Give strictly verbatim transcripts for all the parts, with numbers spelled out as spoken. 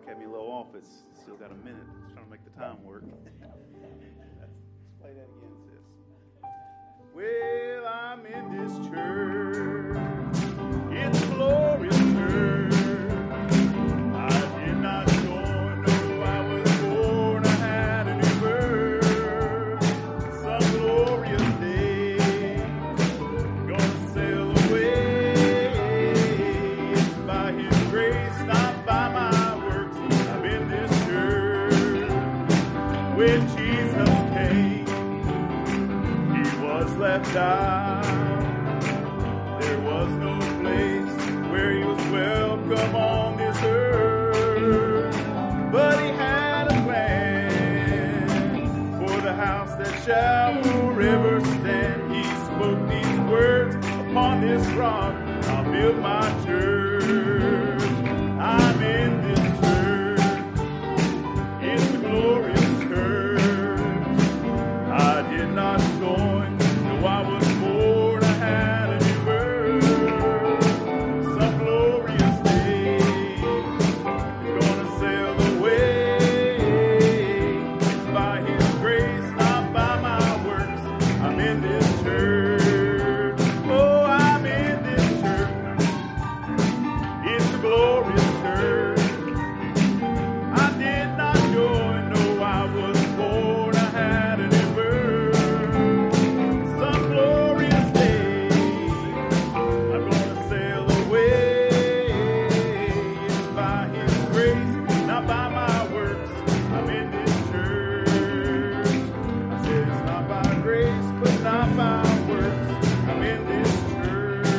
had me a little off. It's still got a minute. Just trying to make the time work. Let's play that again, sis. Well, I'm in this church. It's a glorious church. I did not join, no, I was born. I had a new birth. Some glorious day, gonna sail away. It's by His grace, not by my works. I'm in this church. When Jesus came, He was left out. There was no place where He was welcome on this earth. But He had a plan for the house that shall forever stand. He spoke these words, upon this rock I'll build my church. I'm in this church. It's a glorious church. I did not join, no, I was born. I had a new birth. Some glorious day, gonna sail away. It's by His grace, not by my works. I'm in this church. Oh, I'm in this church. It's a glorious church. I did not join, no, I was born. I had a new birth. Some glorious day, I'm gonna sail away. It's by His grace, not by my works. I'm in this church. I said it's not by grace, but not by works. I'm in this church.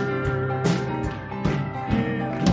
In the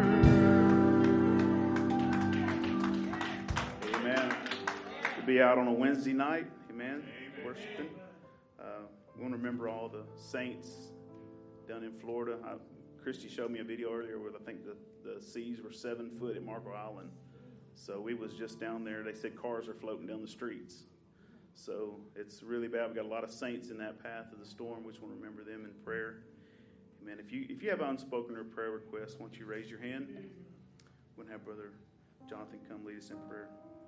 church. Amen. To be out on a Wednesday night, amen, worshiping. Uh, we want to remember all the saints down in Florida. I, Christy showed me a video earlier where I think the, the seas were seven foot at Marco Island. So we was just down there. They said cars are floating down the streets. So it's really bad. We've got a lot of saints in that path of the storm. We just want to remember them in prayer. Amen. If you if you have unspoken or prayer requests, why don't you raise your hand? We're going to have Brother Jonathan come lead us in prayer.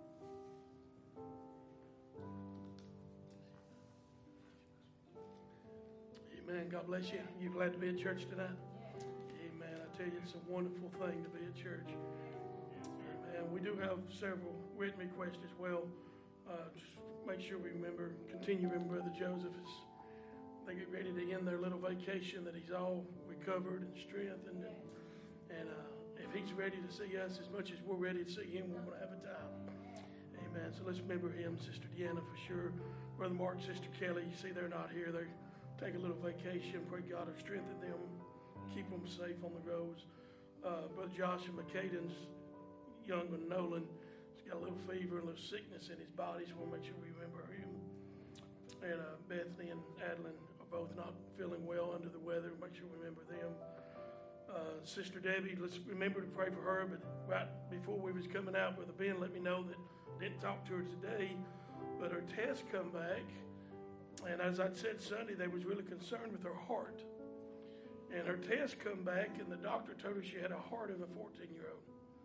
Amen. God bless you. You glad to be at church tonight? Amen. I tell you, it's a wonderful thing to be at church. Amen. We do have several written requests as well. Uh, just make sure we remember, continue to remember Brother Joseph as they get ready to end their little vacation, that he's all recovered and strengthened. And, and uh, if he's ready to see us as much as we're ready to see him, we're going to have a time. Amen. So let's remember him, Sister Deanna for sure. Brother Mark, Sister Kelly, you see they're not here. They're take a little vacation. Pray God will strengthen them, keep them safe on the roads. Uh, Brother Josh and McCaden's young one, Nolan, he's got a little fever and a little sickness in his body, so we'll make sure we remember him. And uh, Bethany and Adeline are both not feeling well, under the weather. Make sure we remember them. Uh, Sister Debbie, let's remember to pray for her. But right before we was coming out, Brother Ben let me know that I didn't talk to her today, but her test come back. And as I said Sunday, they was really concerned with her heart. And her test come back, and the doctor told her she had a heart of a fourteen-year-old.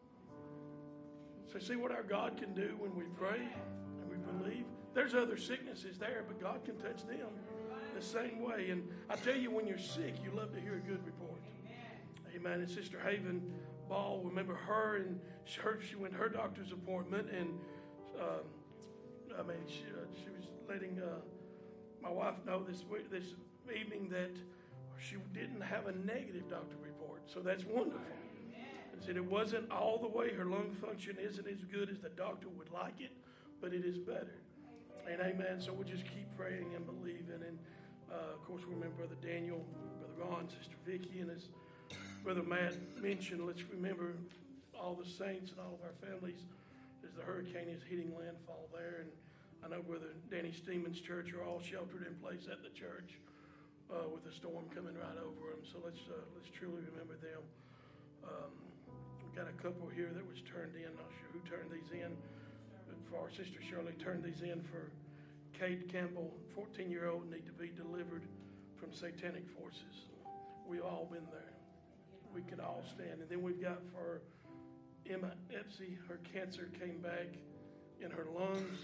So see what our God can do when we pray and we believe. There's other sicknesses there, but God can touch them the same way. And I tell you, when you're sick, you love to hear a good report. Amen. And Sister Haven Ball, remember her, and she, her, she went to her doctor's appointment, and um, I mean, she, uh, she was letting... Uh, My wife know this this evening that she didn't have a negative doctor report, so that's wonderful. And said it wasn't all the way. Her lung function isn't as good as the doctor would like it, but it is better. And amen. So we'll just keep praying and believing. And uh, of course, we remember Brother Daniel, Brother Ron, Sister Vicky, and as Brother Matt mentioned, let's remember all the saints and all of our families as the hurricane is hitting landfall there. And I know Brother Danny Steeman's church are all sheltered in place at the church uh, with the storm coming right over them. So let's uh, let's truly remember them. Um, we've got a couple here that was turned in. Not sure who turned these in. But for our Sister Shirley turned these in for Kate Campbell, fourteen-year-old, need to be delivered from satanic forces. We've all been there. We can all stand. And then we've got for Emma Epsy, her cancer came back in her lungs.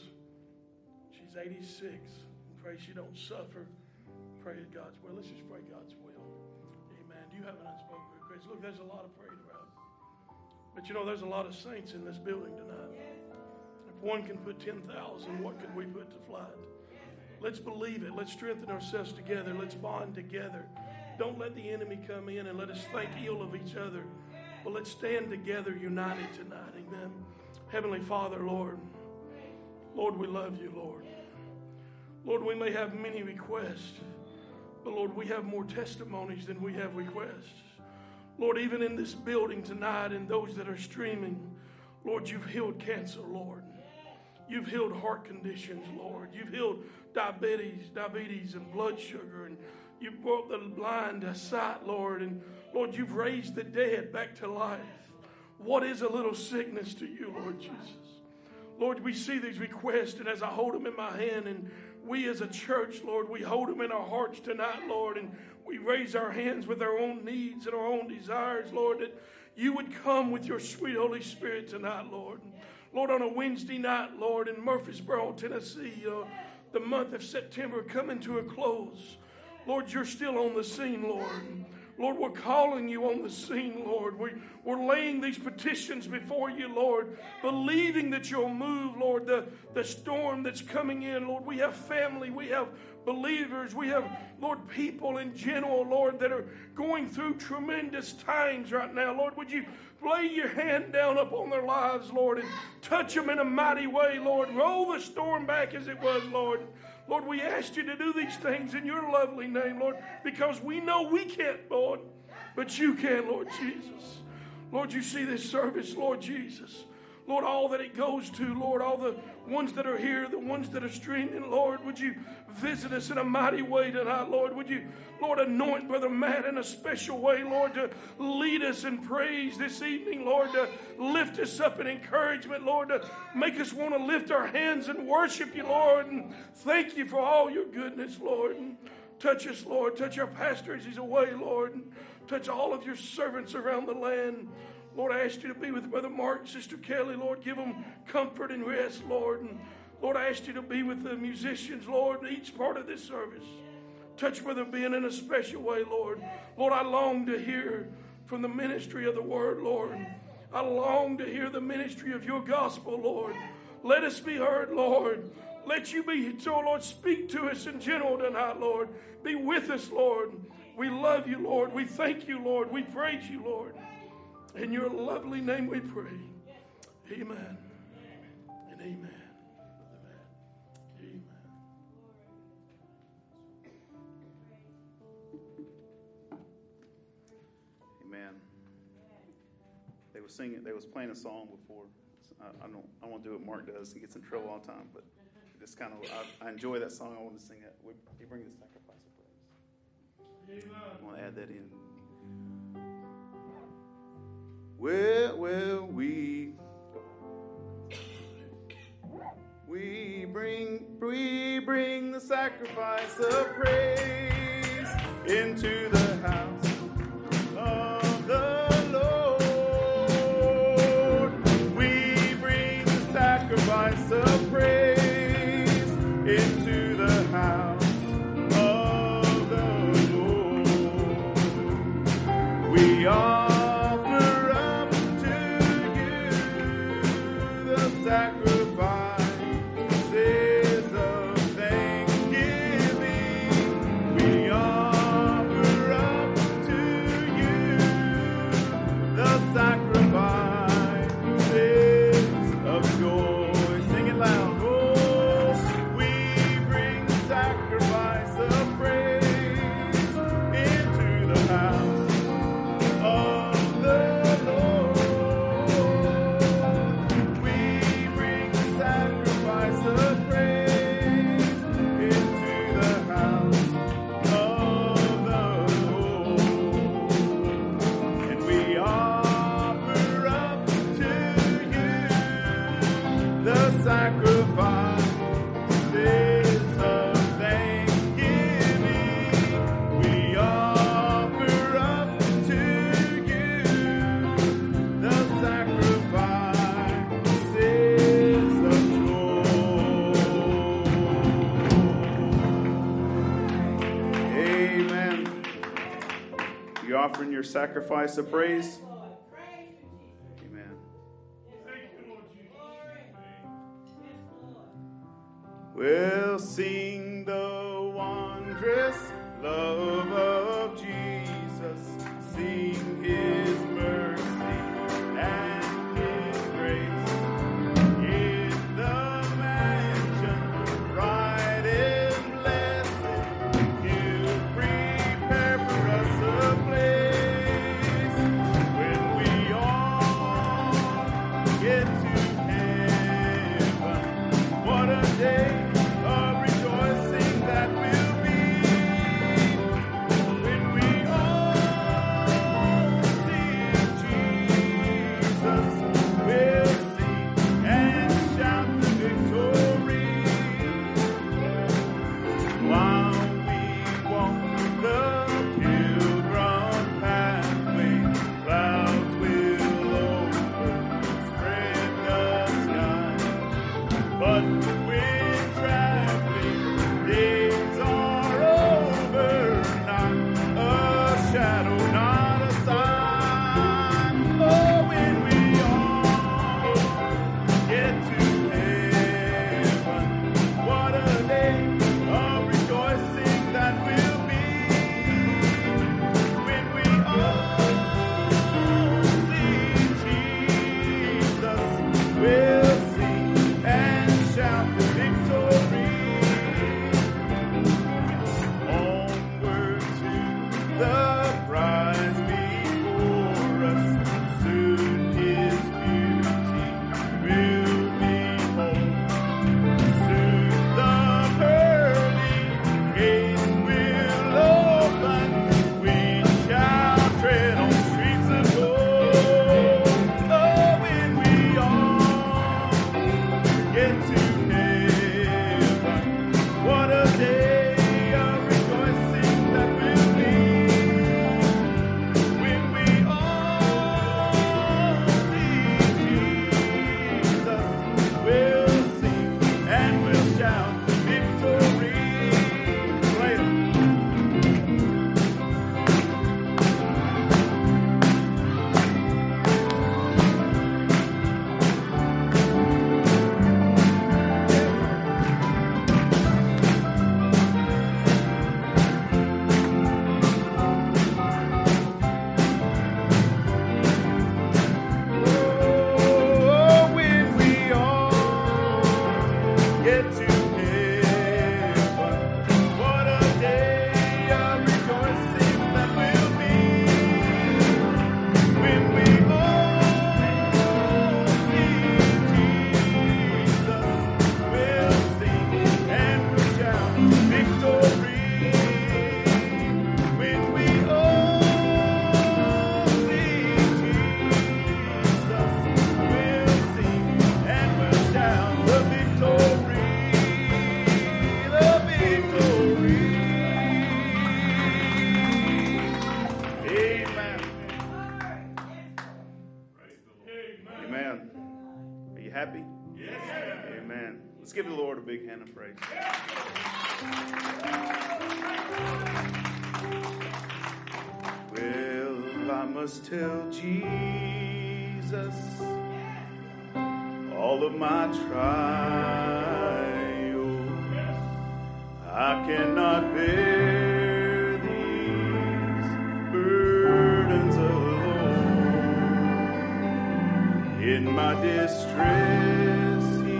She's eighty-six. Pray she don't suffer. Pray God's will. Let's just pray God's will. Amen. Do you have an unspoken request? Look, there's a lot of praying about. But you know, there's a lot of saints in this building tonight. If one can put ten thousand, what could we put to flight? Let's believe it. Let's strengthen ourselves together. Let's bond together. Don't let the enemy come in and let us think ill of each other. But let's stand together united tonight. Amen. Heavenly Father, Lord. Lord, we love you, Lord. Lord, we may have many requests. But Lord, we have more testimonies than we have requests. Lord, even in this building tonight and those that are streaming, Lord, you've healed cancer, Lord. You've healed heart conditions, Lord. You've healed diabetes, diabetes and blood sugar. And you've brought the blind to sight, Lord. And Lord, you've raised the dead back to life. What is a little sickness to you, Lord Jesus? Lord, we see these requests, and as I hold them in my hand, and we as a church, Lord, we hold them in our hearts tonight, Lord, and we raise our hands with our own needs and our own desires, Lord, that you would come with your sweet Holy Spirit tonight, Lord. Lord, on a Wednesday night, Lord, in Murfreesboro, Tennessee, uh, the month of September coming to a close. Lord, you're still on the scene, Lord. Lord, we're calling you on the scene, Lord. We, we're laying these petitions before you, Lord, believing that you'll move, Lord, the, the storm that's coming in, Lord. We have family, we have believers, we have, Lord, people in general, Lord, that are going through tremendous times right now. Lord, would you lay your hand down upon their lives, Lord, and touch them in a mighty way, Lord. Roll the storm back as it was, Lord. Lord, we asked you to do these things in your lovely name, Lord, because we know we can't, Lord, but you can, Lord Jesus. Lord, you see this service, Lord Jesus. Lord, all that it goes to, Lord, all the ones that are here, the ones that are streaming, Lord, would you visit us in a mighty way tonight, Lord? Would you, Lord, anoint Brother Matt in a special way, Lord, to lead us in praise this evening, Lord, to lift us up in encouragement, Lord, to make us want to lift our hands and worship you, Lord, and thank you for all your goodness, Lord. And touch us, Lord. Touch our pastor as he's away, Lord. And touch all of your servants around the land. Lord, I ask you to be with Brother Mark and Sister Kelly, Lord. Give them comfort and rest, Lord. And Lord, I ask you to be with the musicians, Lord, each part of this service. Touch Brother Ben in a special way, Lord. Lord, I long to hear from the ministry of the word, Lord. I long to hear the ministry of your gospel, Lord. Let us be heard, Lord. Let you be, so Lord, speak to us in general tonight, Lord. Be with us, Lord. We love you, Lord. We thank you, Lord. We praise you, Lord. In your lovely name we pray. Amen. And amen. Amen. Amen. They were singing, they was playing a song before. I, I don't I won't do what Mark does. He gets in trouble all the time, but just kind of I, I enjoy that song. I want to sing it. We, we bring the sacrifice of praise. Amen. I want to add that in. Well, well, we we bring we bring the sacrifice of praise into the house of the Lord. We bring the sacrifice of praise into the house of the Lord. We are sacrifice. offering your sacrifice of praise? Amen. We'll sing the wondrous love of Jesus, sing His mercy and His grace. In the mansion bright and blessed, He'll prepare for us a place. When we all get to heaven, what a day of rejoicing that will be. When we all see Jesus, we'll sing and shout the victory. While we walk the pilgrim pathway, clouds will overspread the sky. But when traveling days are over, not a shadow, not a sign. Oh, when we all get to heaven, what a day of rejoicing that will be. When we all see Jesus, we'll sing and shout the victory. Onward to the prize before us, soon His beauty will behold. Soon the pearly gates will open, we shall tread on streets of gold. Oh, when we all get to heaven, what a day of rejoicing that will be. When we all see Jesus, we'll sing and we'll shout victory. Later. Oh, when we all get to heaven, what a day of rejoicing that will be. When we all see Jesus, we'll sing and we'll shout victory. When we all see Jesus, we'll sing and we'll shout the victory, the victory. Amen. Amen. Are you happy? Yes. Amen. Let's give the Lord a big hand of praise. Well, I must tell Jesus all of my trials. I cannot bear these burdens alone. In my distress, He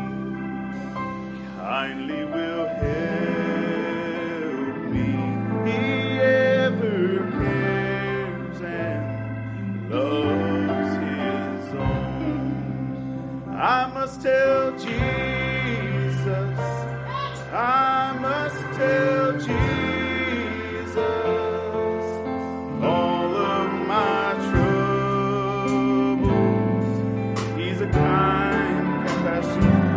kindly will help me. He ever cares and loves His own. I must tell Jesus, I must tell Jesus all of my troubles. He's a kind, compassionate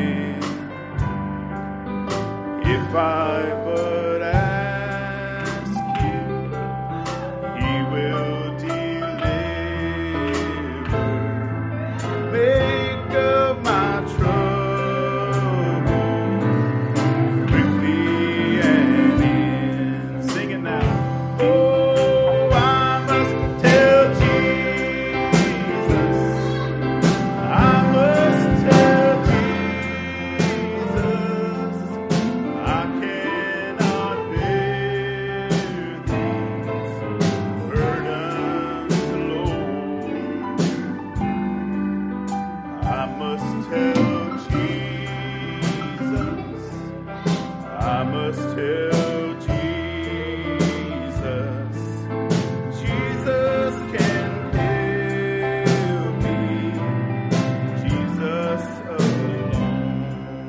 friend. If I but ask Him, He will deliver. Make of my troubles quickly and in. Sing it now. Oh, I'm I must tell Jesus. I must tell Jesus. Jesus can help me. Jesus alone.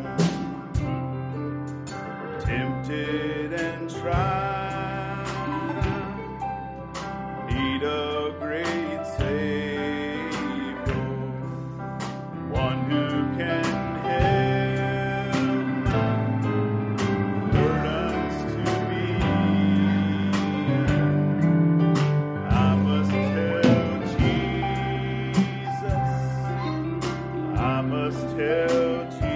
Tempted and tried, I need a great Savior, one who can help my burdens to me. I must tell Jesus. I must tell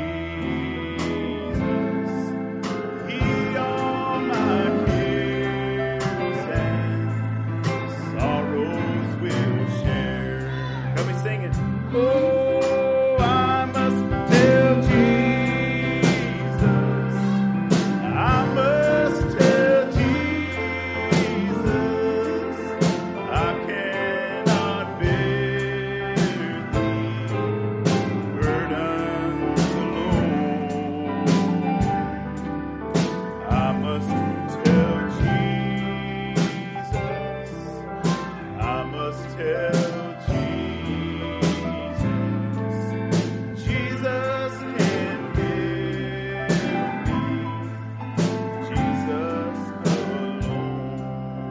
Jesus. He all my cares and sorrows will share. Help me sing it. Oh, I must tell Jesus. I must tell Jesus. I cannot bear these burdens alone. I must tell Jesus. I must tell Jesus. Jesus can help me. Jesus alone.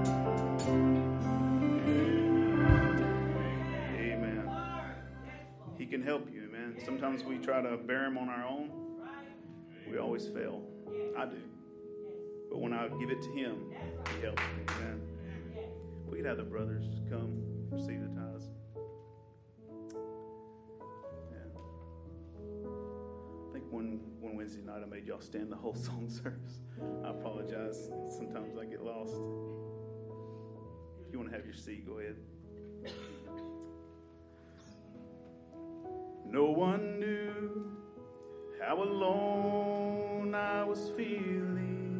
Amen. He can help you, amen. Sometimes we try to bear him on our own. We always fail. I do. But when I give it to him, he helps me, amen. We could have the brothers come receive the tithes. Yeah. I think one, one Wednesday night I made y'all stand the whole song service. I apologize. Sometimes I get lost. If you want to have your seat, go ahead. No one knew how alone I was feeling,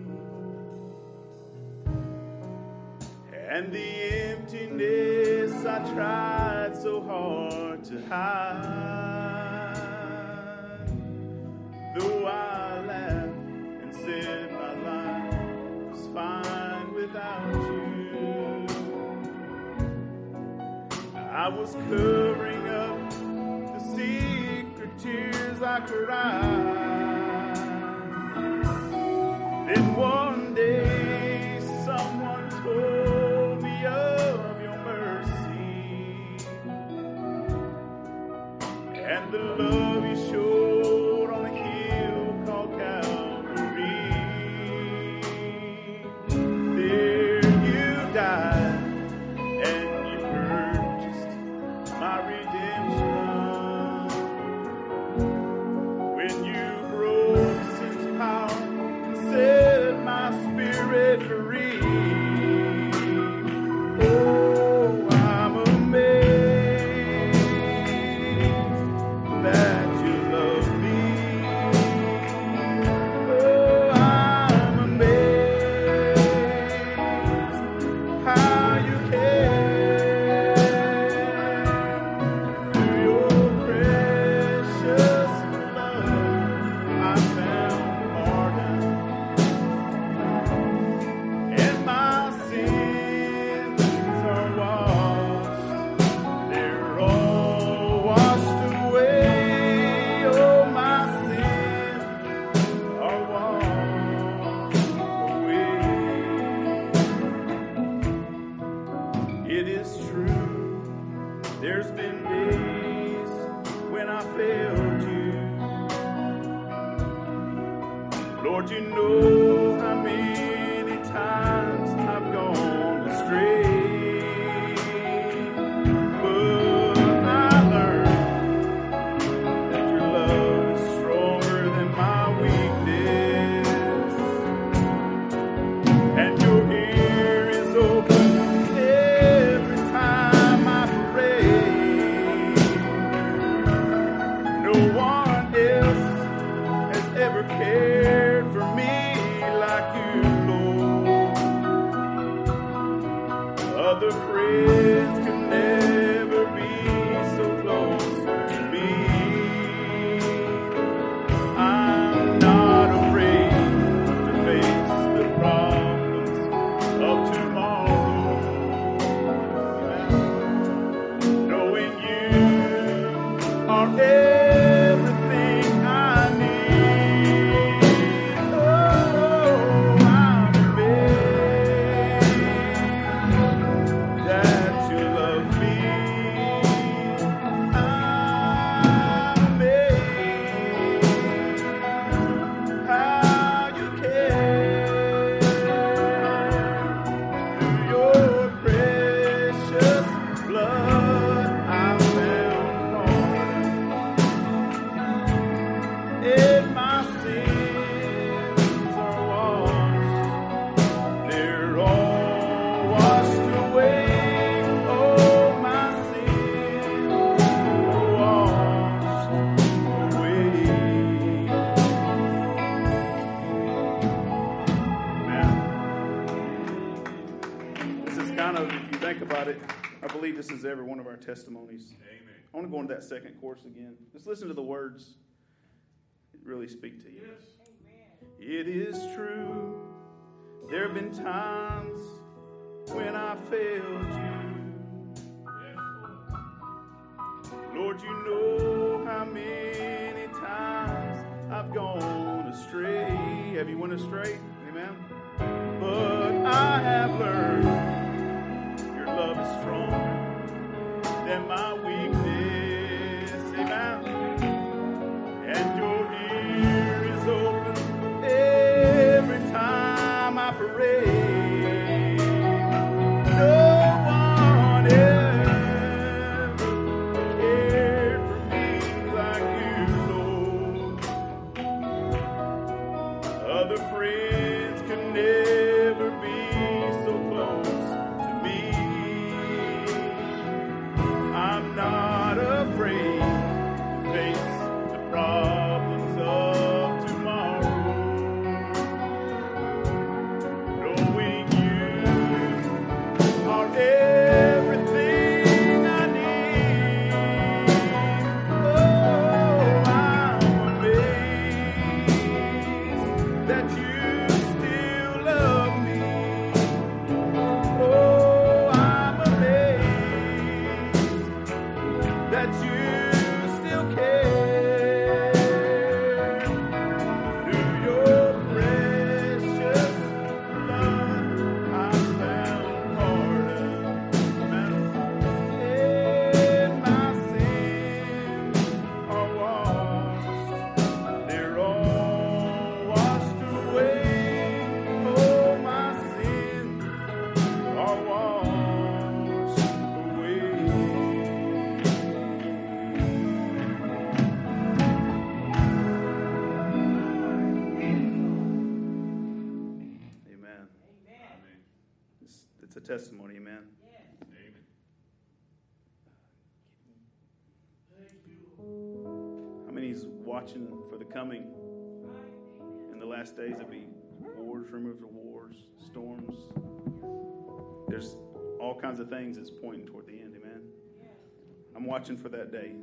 and the emptiness I tried so hard to hide. Though I laughed and said my life was fine without you, I was covering up the secret tears I cried. Then one day someone told me of your mercy and the love you showed on a hill called Calvary. There you died and you purchased my redemption. When you broke sin's power and set my spirit free. Oh, I'm amazed that you love me. Oh, I'm amazed how you care. Through your precious blood, I found pardon, and my sins are washed. They're all washed away. Oh, my sins are washed away. It is true, there's been days when I failed you. Lord, you know how many times I've gone astray. But I learned that your love is stronger than my weakness, and your ear is open every time I pray. No one else has ever cared for me like you, Lord. Other friends can never be so close to me. this is every one of our testimonies. Amen. I want to go into that second chorus again. Just listen to the words. It really speak to you. Yes. It is true. There have been times when I failed you. Yes, Lord. Lord, you know how many times I've gone astray. Have you went astray? Amen. But I have learned your love is stronger than my weakness. Amen. And your ear is open every time I pray. No one ever cared for me like you, Lord. Other friends could never be so close to me. I'm not afraid to face the problems of tomorrow, knowing you are everything I need. Oh, I'm amazed that you still love me. Oh, I'm amazed that you still care. Through your precious blood, I found pardon, and my sins are washed. They're all washed away. Oh, my sins are washed away. Amen. Amen. It's, it's a testimony, amen. Amen. How many's watching for the coming in the last days? There'll be wars, rumors of wars, storms. There's all kinds of things that's pointing toward the end, amen. I'm watching for that day.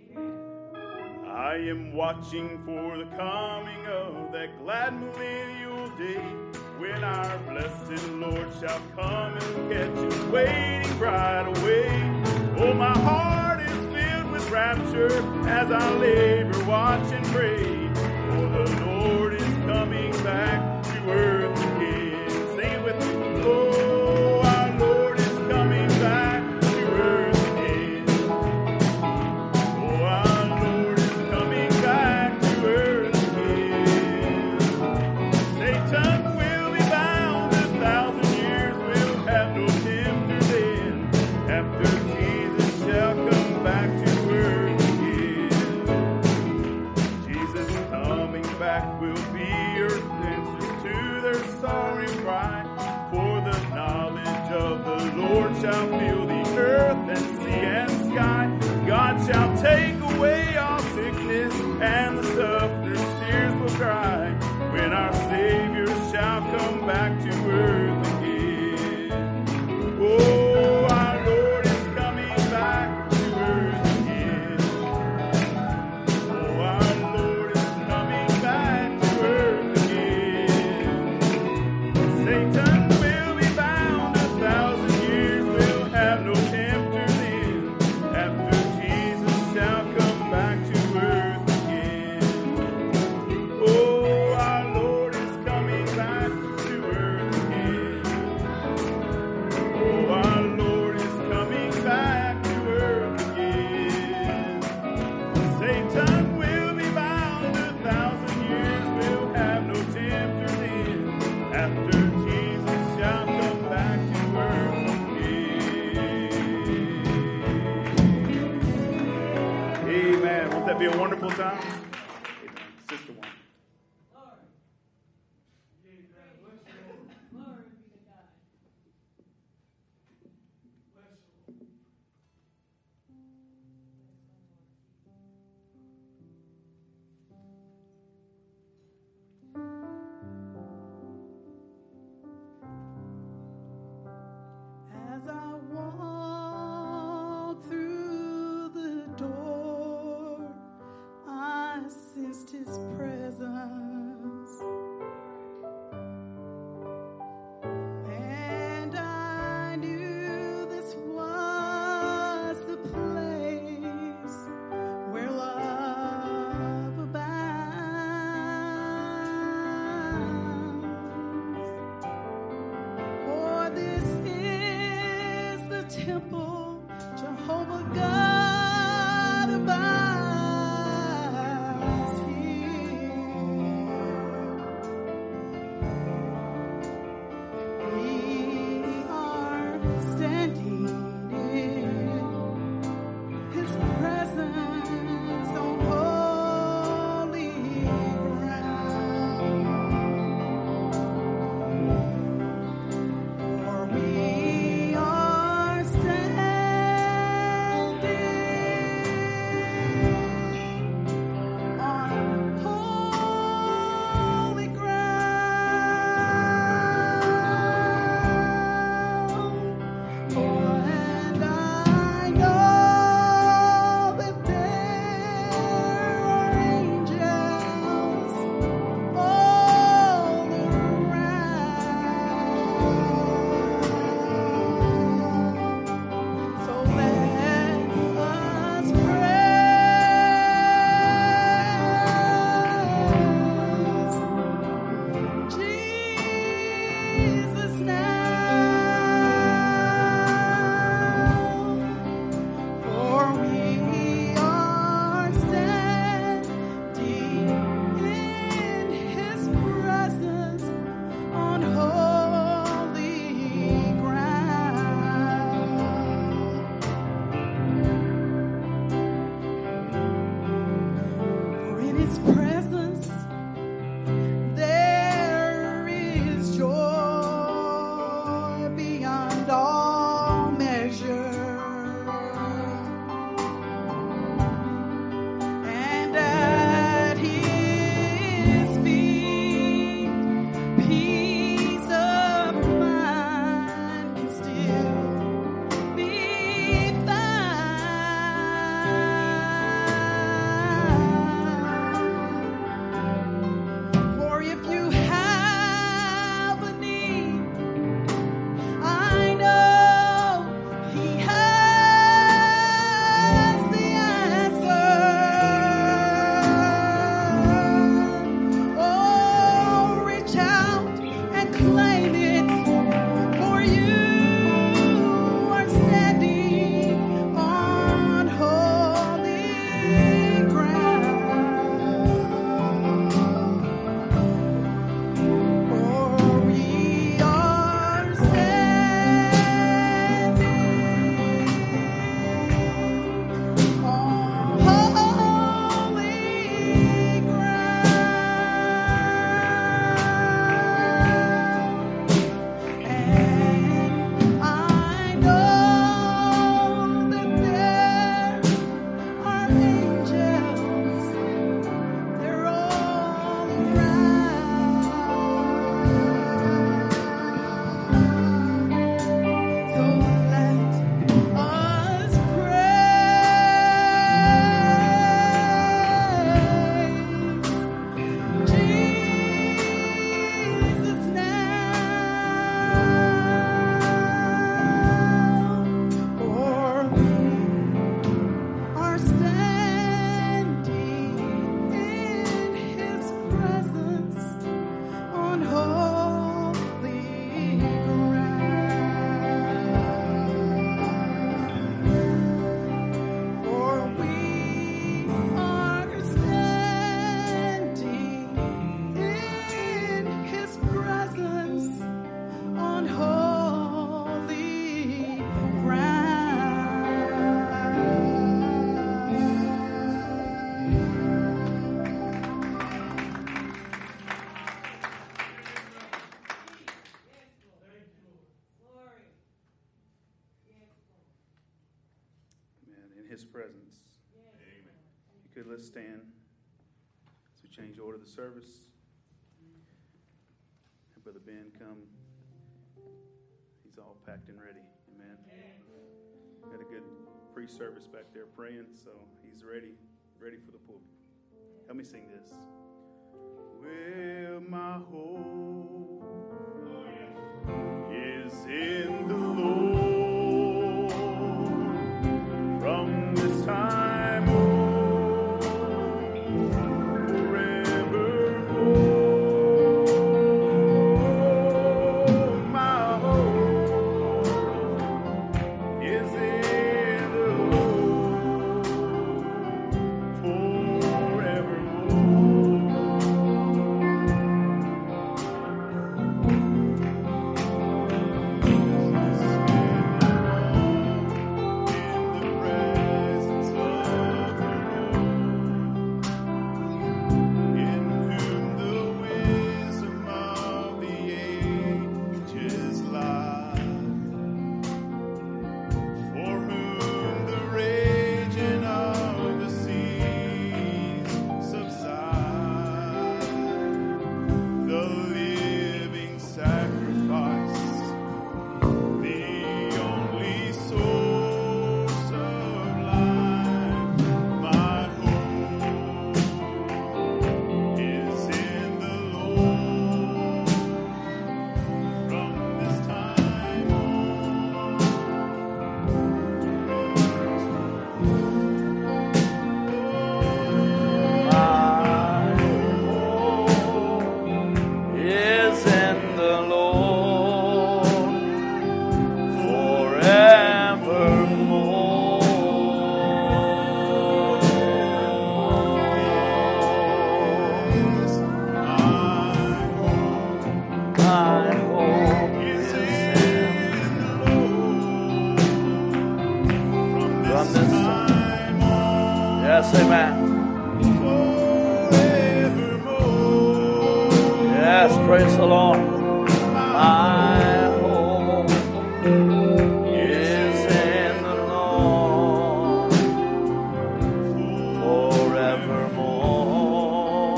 I am watching for the coming of that glad millennial day, when our blessed Lord shall come and catch us waiting right away. Oh, my heart is filled with rapture as I labor, watch, and pray. For the Lord is coming back to earth again. Sing it with me. Oh, our Lord is coming back to earth again. Oh, our Lord is coming back to earth again. Satan will be bound a thousand years, will have no tempter then. After Jesus shall come back to earth again. Jesus coming back will be earth answers to their sorrowing cry. For the knowledge of the Lord shall fill the earth and sea and sky. God shall take away all sickness, and the sufferer's tears will cry, when our Savior shall come back to earth again. Oh, our Lord is coming back to earth again. Oh, our Lord is coming back to earth again. Satan will be bound a thousand years, will have no tempter then. After Jesus shall come back to earth again. Oh, our Lord is coming back to earth again. Oh, our Lord is coming back to earth again. Satan will be bound a thousand years, will have no tempter then. After Jesus shall come back to earth again. Amen. Won't that be a wonderful time? Amen. Sister one. As I walk His presence. Amen. You could, let's stand as we change the order of the service. Have Brother Ben come. He's all packed and ready. Amen. Got a good pre-service back there praying, so he's ready, ready for the pulpit. Help me sing this. Well, my hope is in the Lord. From this time on, forevermore, my hope is in the Lord. Forevermore. the Lord. My hope is in the Lord forevermore.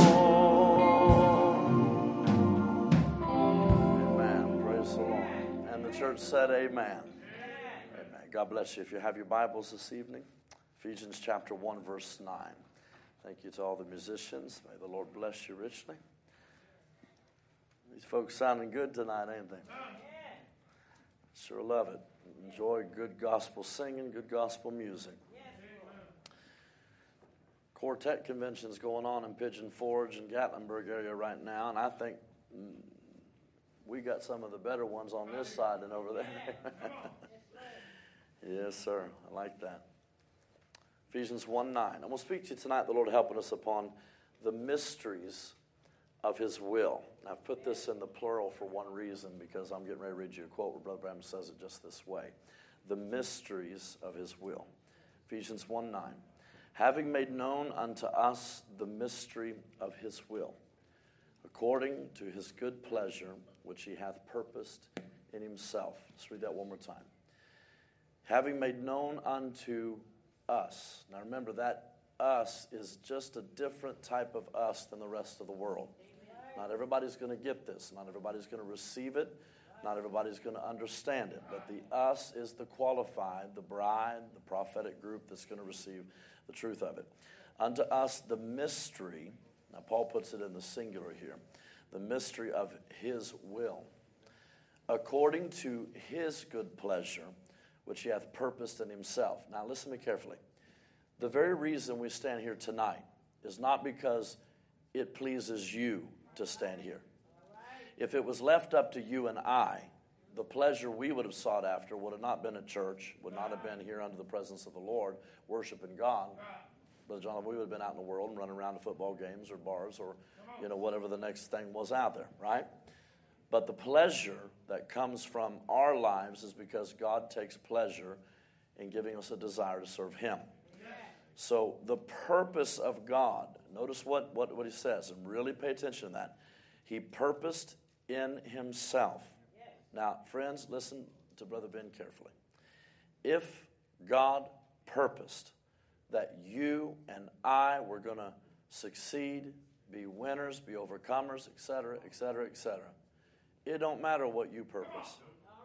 Amen. Praise the Lord. And the church said amen. Amen. God bless you. If you have your Bibles this evening, Ephesians chapter one, verse nine. Thank you to all the musicians. May the Lord bless you richly. These folks sounding good tonight, ain't they? Sure love it. Enjoy good gospel singing, good gospel music. Quartet convention's going on in Pigeon Forge and Gatlinburg area right now, and I think we got some of the better ones on this side than over there. Yes, sir. I like that. Ephesians one nine. I'm going to speak to you tonight, the Lord helping us upon the mysteries of His will. And I've put this in the plural for one reason, because I'm getting ready to read you a quote where Brother Branham says it just this way. The mysteries of His will. Ephesians one nine. Having made known unto us the mystery of His will, according to His good pleasure, which He hath purposed in Himself. Let's read that one more time. Having made known unto us. Now remember, that us is just a different type of us than the rest of the world. Not everybody's going to get this. Not everybody's going to receive it. Not everybody's going to understand it. But the us is the qualified, the bride, the prophetic group that's going to receive the truth of it. Unto us the mystery, now Paul puts it in the singular here, the mystery of His will, according to His good pleasure, which He hath purposed in Himself. Now listen to me carefully. The very reason we stand here tonight is not because it pleases you to stand here. If it was left up to you and I, the pleasure we would have sought after would have not been at church, would not have been here under the presence of the Lord, worshiping God. Brother John, we would have been out in the world and running around to football games or bars or, you know, whatever the next thing was out there, right? But the pleasure that comes from our lives is because God takes pleasure in giving us a desire to serve Him. So the purpose of God, notice what, what, what He says, and really pay attention to that. He purposed in Himself. Now, friends, listen to Brother Ben carefully. If God purposed that you and I were going to succeed, be winners, be overcomers, et cetera, et cetera, et cetera, it don't matter what you purpose.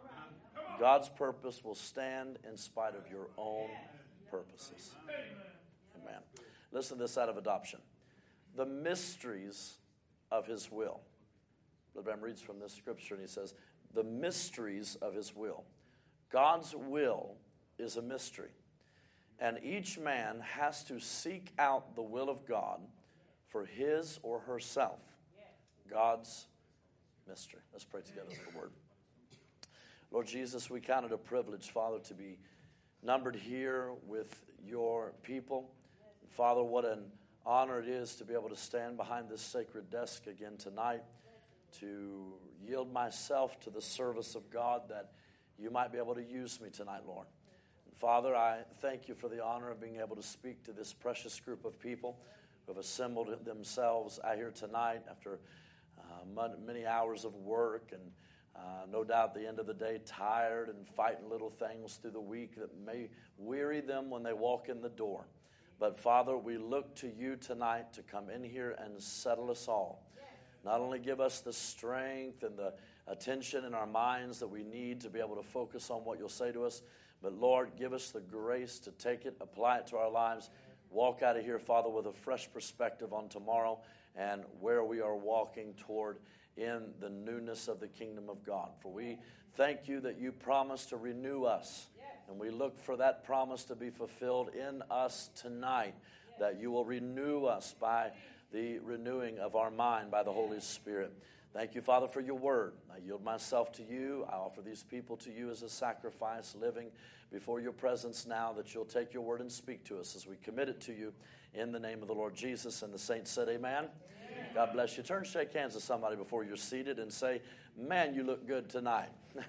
God's purpose will stand in spite of your own purposes. Amen. Listen to this out of adoption. The mysteries of His will. Brother Branham reads from this scripture and he says, the mysteries of His will. God's will is a mystery. And each man has to seek out the will of God for his or herself. God's mystery. Let's pray together for the word. Lord Jesus, we count it a privilege, Father, to be numbered here with your people. Father, what an honor it is to be able to stand behind this sacred desk again tonight, to yield myself to the service of God, that you might be able to use me tonight, Lord. And Father, I thank you for the honor of being able to speak to this precious group of people who have assembled themselves out here tonight after Uh, many hours of work, and uh, no doubt at the end of the day tired and fighting little things through the week that may weary them when they walk in the door. But Father, we look to you tonight to come in here and settle us all. Not only give us the strength and the attention in our minds that we need to be able to focus on what you'll say to us, but Lord, give us the grace to take it, apply it to our lives, walk out of here, Father, with a fresh perspective on tomorrow and where we are walking toward in the newness of the kingdom of God. For we thank you that you promised to renew us, and we look for that promise to be fulfilled in us tonight, that you will renew us by the renewing of our mind by the Holy Spirit. Thank you, Father, for your word. I yield myself to you. I offer these people to you as a sacrifice, living before your presence now, that you'll take your word and speak to us as we commit it to you in the name of the Lord Jesus. And the saints said amen. Amen. God bless you. Turn and shake hands with somebody before you're seated and say, man, you look good tonight.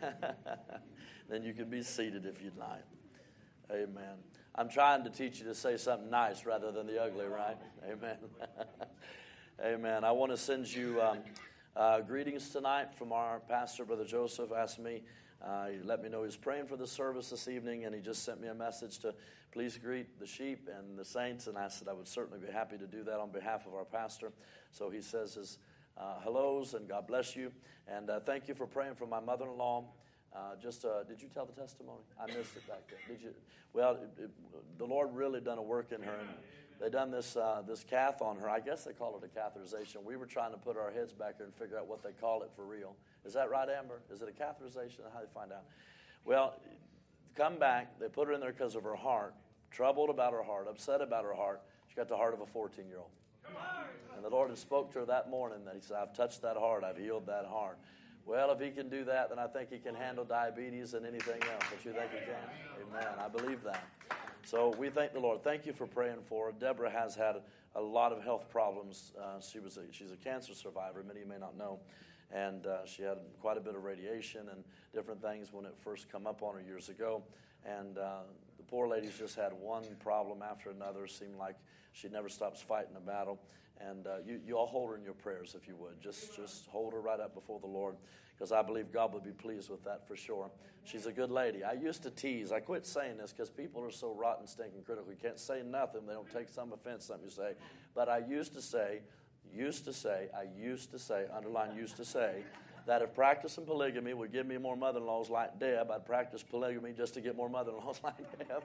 Then you can be seated if you'd like. Amen. I'm trying to teach you to say something nice rather than the ugly, right? Amen. Amen. I want to send you um, Uh, greetings tonight from our pastor, Brother Joseph. Asked me, uh, he let me know he was praying for the service this evening, and he just sent me a message to please greet the sheep and the saints, and I said I would certainly be happy to do that on behalf of our pastor. So he says his uh, hellos, and God bless you, and uh, thank you for praying for my mother-in-law. Uh, just, uh, did you tell the testimony? I missed it back there. Did you? Well, it, it, the Lord really done a work in her, and they done this uh, this cath on her. I guess they call it a catheterization. We were trying to put our heads back there and figure out what they call it for real. Is that right, Amber? Is it a catheterization? How do you find out? Well, come back. They put her in there because of her heart, troubled about her heart, upset about her heart. She got the heart of a fourteen-year-old. And the Lord had spoke to her that morning that he said, I've touched that heart. I've healed that heart. Well, if he can do that, then I think he can handle diabetes and anything else that you think he can. Amen. I believe that. So we thank the Lord. Thank you for praying for her. Deborah has had a lot of health problems. Uh, she was a, she's a cancer survivor. Many of you may not know. And uh, she had quite a bit of radiation and different things when it first come up on her years ago. And uh, the poor lady's just had one problem after another. It seemed like she never stops fighting a battle. And uh, you, you all hold her in your prayers if you would. Just, just hold her right up before the Lord, because I believe God would be pleased with that for sure. She's a good lady. I used to tease. I quit saying this because people are so rotten, stinking critical. You can't say nothing. They don't take some offense, something you say. But I used to say, used to say, I used to say, underline used to say, that if practicing polygamy would give me more mother-in-laws like Deb, I'd practice polygamy just to get more mother-in-laws like Deb.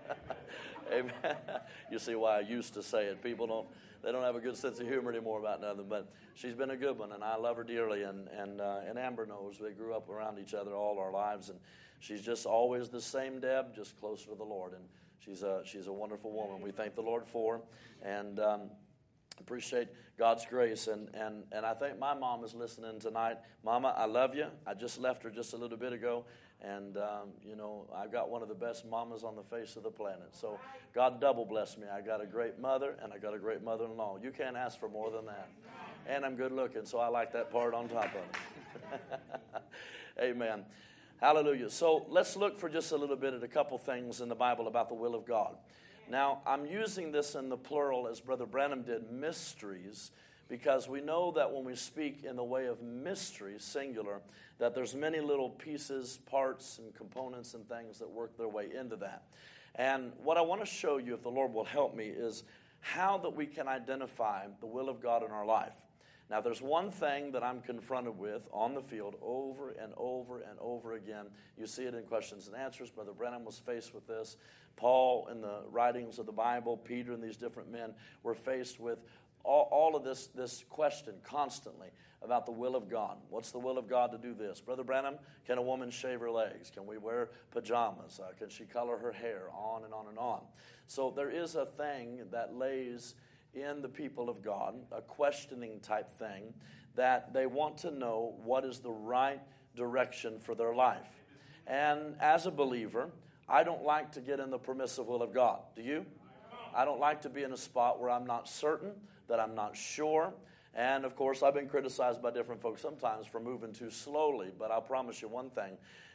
Amen. You see why I used to say it. People don't, they don't have a good sense of humor anymore about nothing. But she's been a good one, and I love her dearly. And and uh, and Amber knows. We grew up around each other all our lives, and she's just always the same Deb, just closer to the Lord. And she's a she's a wonderful woman. We thank the Lord for her, and um, appreciate God's grace. And, and, and I think my mom is listening tonight. Mama, I love you. I just left her just a little bit ago. And, um, you know, I've got one of the best mamas on the face of the planet. So God double bless me. I got a great mother, and I got a great mother-in-law. You can't ask for more than that. And I'm good looking, so I like that part on top of it. Amen. Hallelujah. So let's look for just a little bit at a couple things in the Bible about the will of God. Now, I'm using this in the plural, as Brother Branham did, mysteries, because we know that when we speak in the way of mystery, singular, that there's many little pieces, parts, and components and things that work their way into that. And what I want to show you, if the Lord will help me, is how that we can identify the will of God in our life. Now, there's one thing that I'm confronted with on the field over and over and over again. You see it in questions and answers. Brother Branham was faced with this. Paul in the writings of the Bible, Peter and these different men were faced with all, all of this, this question constantly about the will of God. What's the will of God to do this? Brother Branham, can a woman shave her legs? Can we wear pajamas? Uh, can she color her hair? On and on and on. So there is a thing that lays in the people of God, a questioning type thing, that they want to know what is the right direction for their life. And as a believer, I don't like to get in the permissive will of God. Do you? I don't like to be in a spot where I'm not certain, that I'm not sure. And, of course, I've been criticized by different folks sometimes for moving too slowly. But I'll promise you one thing.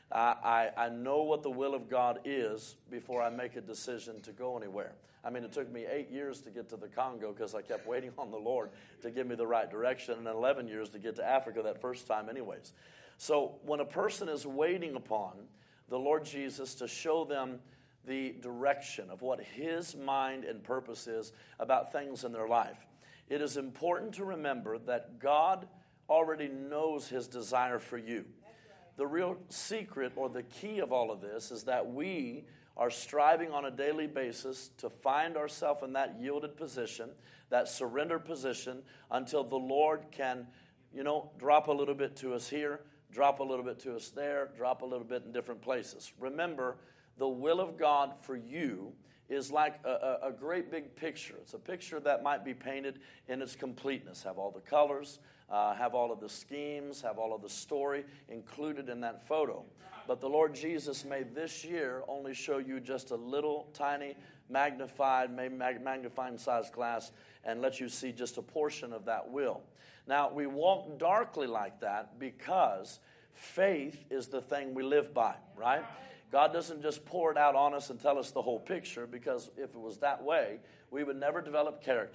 I, I, I know what the will of God is before I make a decision to go anywhere. I mean, it took me eight years to get to the Congo because I kept waiting on the Lord to give me the right direction, and eleven years to get to Africa that first time anyways. So when a person is waiting upon the Lord Jesus to show them the direction of what his mind and purpose is about things in their life, it is important to remember that God already knows his desire for you. The real secret or the key of all of this is that we are striving on a daily basis to find ourselves in that yielded position, that surrendered position, until the Lord can, you know, drop a little bit to us here, drop a little bit to us there, drop a little bit in different places. Remember, the will of God for you is like a, a, a great big picture. It's a picture that might be painted in its completeness, have all the colors, uh, have all of the schemes, have all of the story included in that photo. But the Lord Jesus may this year only show you just a little tiny magnified, maybe magnifying size glass, and let you see just a portion of that will. Now, we walk darkly like that because faith is the thing we live by, right? God doesn't just pour it out on us and tell us the whole picture, because if it was that way, we would never develop character.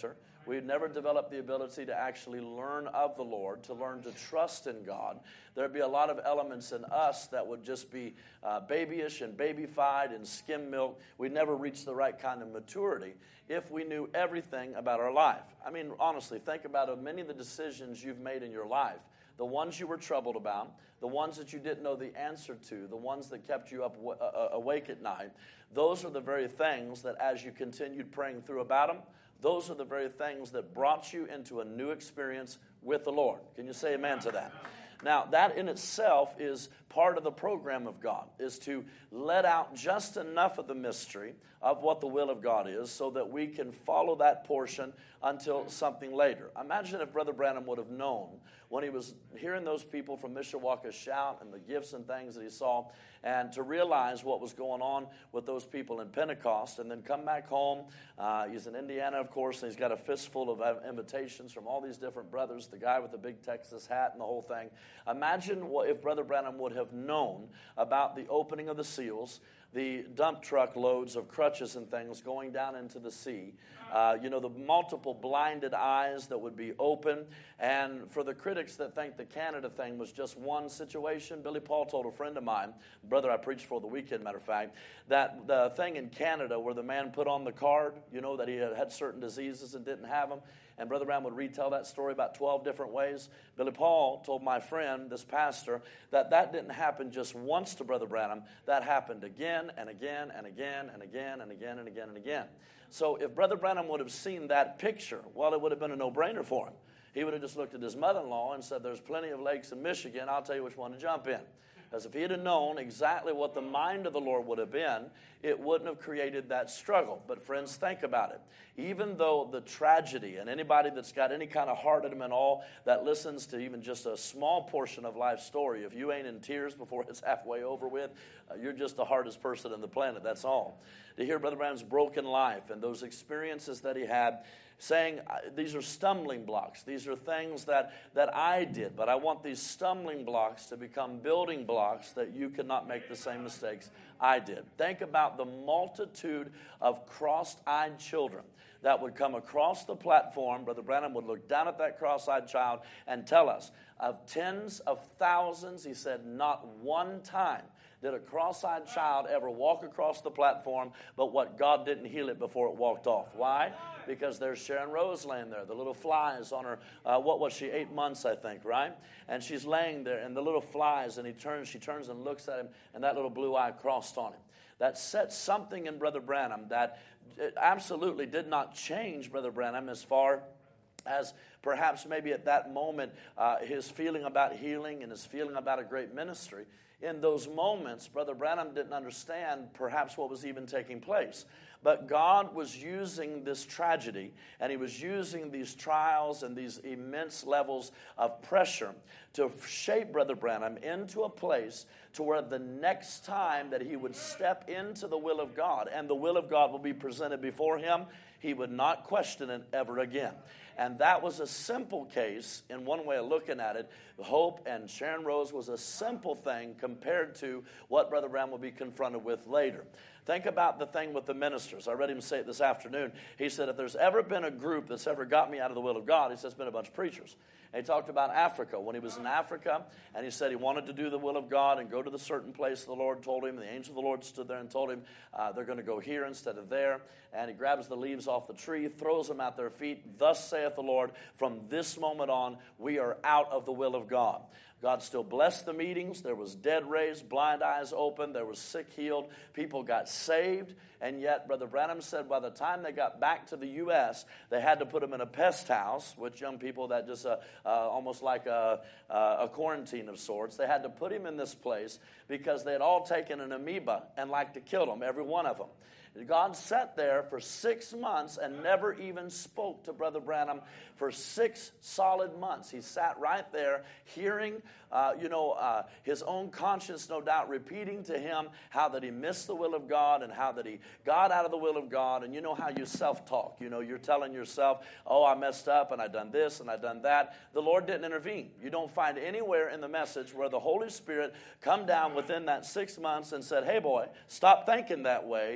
We've never developed the ability to actually learn of the Lord, to learn to trust in God. There'd be a lot of elements in us that would just be uh, babyish and babyfied and skim milk. We'd never reach the right kind of maturity if we knew everything about our life. I mean, honestly, think about many of the decisions you've made in your life. The ones you were troubled about, the ones that you didn't know the answer to, the ones that kept you up uh, awake at night, those are the very things that as you continued praying through about them, those are the very things that brought you into a new experience with the Lord. Can you say amen to that? Now, that in itself is part of the program of God, is to let out just enough of the mystery of what the will of God is so that we can follow that portion until something later. Imagine if Brother Branham would have known when he was hearing those people from Mishawaka shout and the gifts and things that he saw, and to realize what was going on with those people in Pentecost, and then come back home. Uh, he's in Indiana, of course, and he's got a fistful of invitations from all these different brothers, the guy with the big Texas hat and the whole thing. Imagine what if Brother Branham would have known about the opening of the seals, the dump truck loads of crutches and things going down into the sea, uh, you know, the multiple blinded eyes that would be open. And for the critics that think the Canada thing was just one situation, Billy Paul told a friend of mine, brother I preached for the weekend, matter of fact, that the thing in Canada where the man put on the card, you know, that he had had certain diseases and didn't have them, and Brother Branham would retell that story about twelve different ways. Billy Paul told my friend, this pastor, that that didn't happen just once to Brother Branham. That happened again and again and again and again and again and again and again. So if Brother Branham would have seen that picture, well, it would have been a no-brainer for him. He would have just looked at his mother-in-law and said, there's plenty of lakes in Michigan. I'll tell you which one to jump in. Because if he had known exactly what the mind of the Lord would have been, it wouldn't have created that struggle. But friends, think about it. Even though the tragedy, and anybody that's got any kind of heart in them and all that listens to even just a small portion of life's story, if you ain't in tears before it's halfway over with, uh, you're just the hardest person on the planet, that's all. To hear Brother Branham's broken life and those experiences that he had, saying these are stumbling blocks. These are things that, that I did, but I want these stumbling blocks to become building blocks that you cannot make the same mistakes I did. Think about the multitude of cross-eyed children that would come across the platform. Brother Branham would look down at that cross-eyed child and tell us, of tens of thousands, he said, not one time did a cross-eyed child ever walk across the platform, but what God didn't heal it before it walked off. Why? Because there's Sharon Rose laying there. The little flies on her, uh, what was she, eight months, I think, right? And she's laying there, and the little flies, and he turns, she turns and looks at him, and that little blue eye crossed on him. That set something in Brother Branham that absolutely did not change Brother Branham as far as perhaps maybe at that moment uh, his feeling about healing and his feeling about a great ministry. In those moments, Brother Branham didn't understand perhaps what was even taking place. But God was using this tragedy, and he was using these trials and these immense levels of pressure to shape Brother Branham into a place to where the next time that he would step into the will of God, and the will of God will be presented before him, he would not question it ever again. And that was a simple case in one way of looking at it. Hope and Sharon Rose was a simple thing compared to what Brother Branham will be confronted with later. Think about the thing with the ministers. I read him say it this afternoon. He said, if there's ever been a group that's ever got me out of the will of God, he said it's been a bunch of preachers. And he talked about Africa. When he was in Africa, and he said he wanted to do the will of God and go to the certain place the Lord told him. The angel of the Lord stood there and told him uh, they're going to go here instead of there. And he grabs the leaves off the tree, throws them at their feet. Thus saith the Lord, from this moment on, we are out of the will of God. God still blessed the meetings. There was dead raised, blind eyes opened. There was sick healed. People got saved. And yet, Brother Branham said by the time they got back to the U S, they had to put them in a pest house, which young people that just uh, uh, almost like a, uh, a quarantine of sorts. They had to put him in this place because they had all taken an amoeba and liked to kill him, every one of them. God sat there for six months and never even spoke to Brother Branham for six solid months. He sat right there hearing, uh, you know, uh, his own conscience, no doubt, repeating to him how that he missed the will of God and how that he got out of the will of God. And you know how you self-talk. You know, you're telling yourself, oh, I messed up and I done this and I done that. The Lord didn't intervene. You don't find anywhere in the message where the Holy Spirit come down within that six months and said, hey, boy, stop thinking that way. Uh,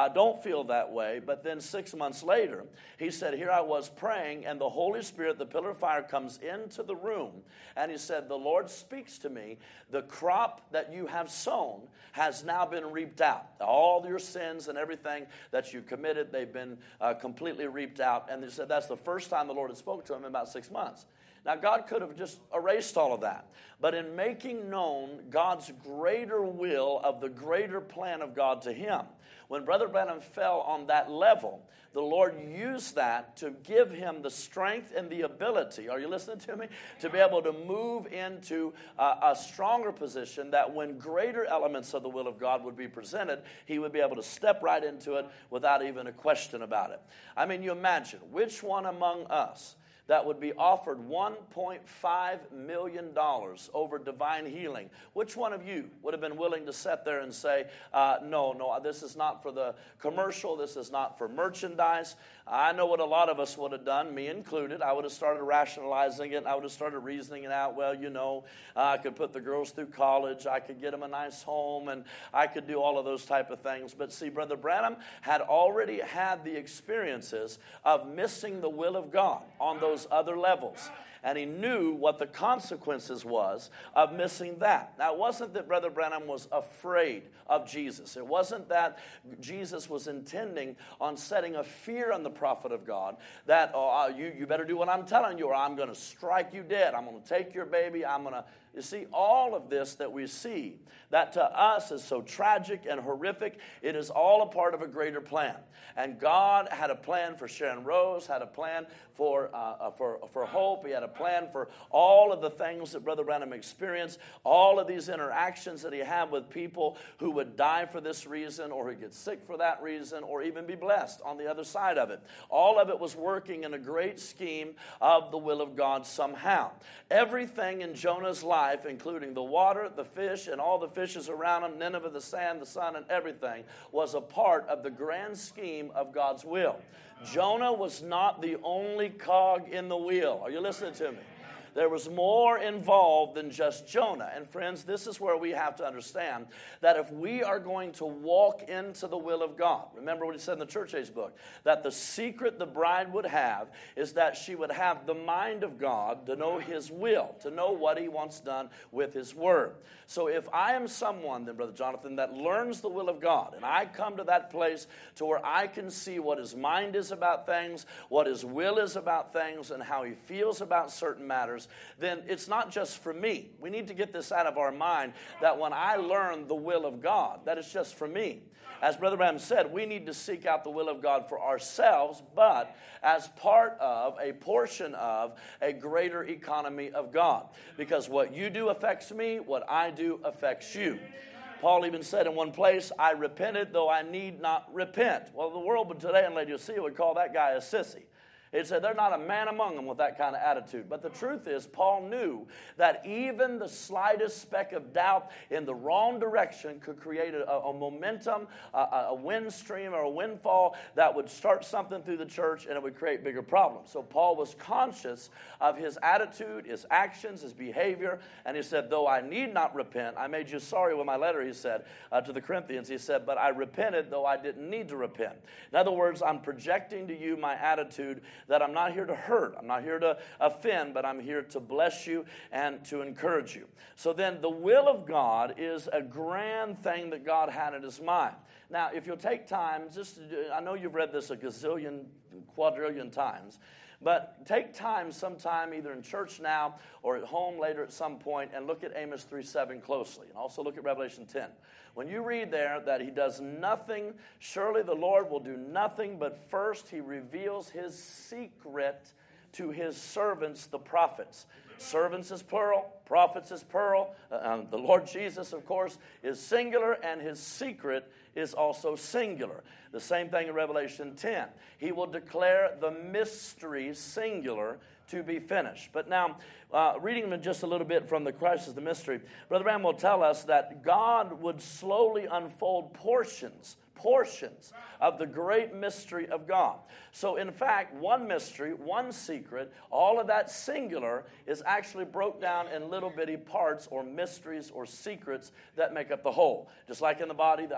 uh, don't feel that way. But then six months later, he said, here I was praying, and the Holy Spirit, the pillar of fire, comes into the room. And he said, the Lord speaks to me. The crop that you have sown has now been reaped out. All your sins and everything that you committed, they've been uh, completely reaped out. And he said that's the first time the Lord had spoke to him in about six months. Now, God could have just erased all of that. But in making known God's greater will of the greater plan of God to him, when Brother Branham fell on that level, the Lord used that to give him the strength and the ability, are you listening to me, to be able to move into uh, a stronger position that when greater elements of the will of God would be presented, he would be able to step right into it without even a question about it. I mean, you imagine, which one among us that would be offered one point five million dollars over divine healing, which one of you would have been willing to sit there and say, uh, no, no, this is not for the commercial, this is not for merchandise? I know what a lot of us would have done, me included. I would have started rationalizing it. I would have started reasoning it out. Well, you know, uh, I could put the girls through college. I could get them a nice home, and I could do all of those type of things. But see, Brother Branham had already had the experiences of missing the will of God on those other levels. And he knew what the consequences was of missing that. Now, it wasn't that Brother Branham was afraid of Jesus. It wasn't that Jesus was intending on setting a fear on the prophet of God that, oh, you, you better do what I'm telling you or I'm going to strike you dead. I'm going to take your baby. I'm going to... You see, all of this that we see, that to us is so tragic and horrific, it is all a part of a greater plan. And God had a plan for Sharon Rose, had a plan for, uh, for, for Hope. He had a plan for all of the things that Brother Branham experienced, all of these interactions that he had with people who would die for this reason or who get sick for that reason or even be blessed on the other side of it. All of it was working in a great scheme of the will of God somehow. Everything in Jonah's life, including the water, the fish, and all the fishes around him, Nineveh, the sand, the sun, and everything, was a part of the grand scheme of God's will. Jonah was not the only cog in the wheel. Are you listening to me? There was more involved than just Jonah. And friends, this is where we have to understand that if we are going to walk into the will of God, remember what he said in the Church Age book, that the secret the bride would have is that she would have the mind of God to know his will, to know what he wants done with his word. So if I am someone, then, Brother Jonathan, that learns the will of God, and I come to that place to where I can see what his mind is about things, what his will is about things, and how he feels about certain matters, then it's not just for me. We need to get this out of our mind that when I learn the will of God, that it's just for me. As Brother Branham said, we need to seek out the will of God for ourselves, but as part of, a portion of, a greater economy of God. Because what you do affects me, what I do affects you. Paul even said in one place, I repented, though I need not repent. Well, the world today in Laodicea would call that guy a sissy. It said there's not a man among them with that kind of attitude. But the truth is, Paul knew that even the slightest speck of doubt in the wrong direction could create a, a momentum, a, a wind stream or a windfall that would start something through the church, and it would create bigger problems. So Paul was conscious of his attitude, his actions, his behavior, and he said, though I need not repent, I made you sorry with my letter, he said, uh, to the Corinthians. He said, but I repented, though I didn't need to repent. In other words, I'm projecting to you my attitude that I'm not here to hurt, I'm not here to offend, but I'm here to bless you and to encourage you. So then the will of God is a grand thing that God had in his mind. Now, if you'll take time, just I know you've read this a gazillion, quadrillion times, but take time sometime either in church now or at home later at some point and look at Amos three seven closely, and also look at Revelation ten. When you read there that he does nothing, surely the Lord will do nothing, but first he reveals his secret to his servants, the prophets. Servants is plural, prophets is plural. Uh, um, the Lord Jesus, of course, is singular, and his secret is also singular. The same thing in Revelation ten. He will declare the mystery, singular, to be finished. But now, uh, reading them just a little bit from the Christ is the Mystery, Brother Branham will tell us that God would slowly unfold portions, portions of the great mystery of God. So in fact, one mystery, one secret, all of that singular is actually broke down in little bitty parts or mysteries or secrets that make up the whole. Just like in the body, the eye, the ear,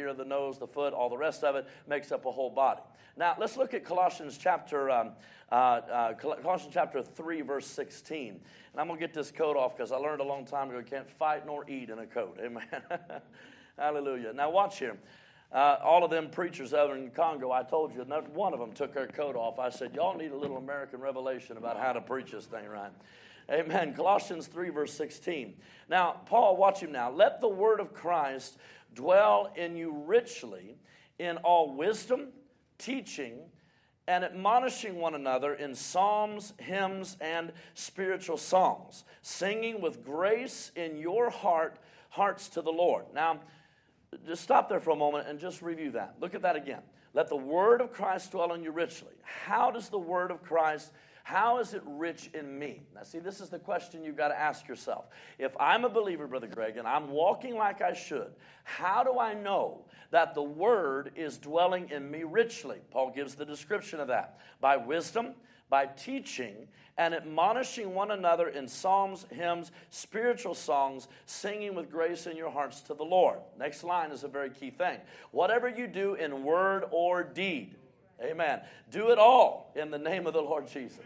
ear, the nose, the foot, all the rest of it makes up a whole body. Now, let's look at Colossians chapter um, uh, uh, Colossians chapter three, verse sixteen. And I'm going to get this coat off because I learned a long time ago you can't fight nor eat in a coat. Amen. Hallelujah. Now, watch here. Uh, all of them preachers over in Congo, I told you, not one of them took their coat off. I said, y'all need a little American revelation about how to preach this thing right. Amen. Colossians three, verse sixteen. Now, Paul, watch him now. Let the word of Christ dwell in you richly in all wisdom, teaching, and admonishing one another in psalms, hymns, and spiritual songs, singing with grace in your heart, hearts to the Lord. Now, just stop there for a moment and just review that. Look at that again. Let the word of Christ dwell in you richly. How does the word of Christ, how is it rich in me? Now, see, this is the question you've got to ask yourself. If I'm a believer, Brother Greg, and I'm walking like I should, how do I know that the word is dwelling in me richly? Paul gives the description of that. By wisdom, by teaching, and admonishing one another in psalms, hymns, spiritual songs, singing with grace in your hearts to the Lord. Next line is a very key thing. Whatever you do in word or deed, amen, do it all in the name of the Lord Jesus.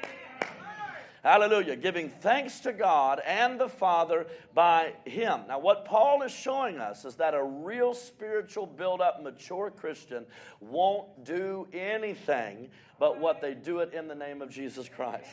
Hallelujah. Giving thanks to God and the Father by Him. Now, what Paul is showing us is that a real spiritual, built-up, mature Christian won't do anything but what they do it in the name of Jesus Christ.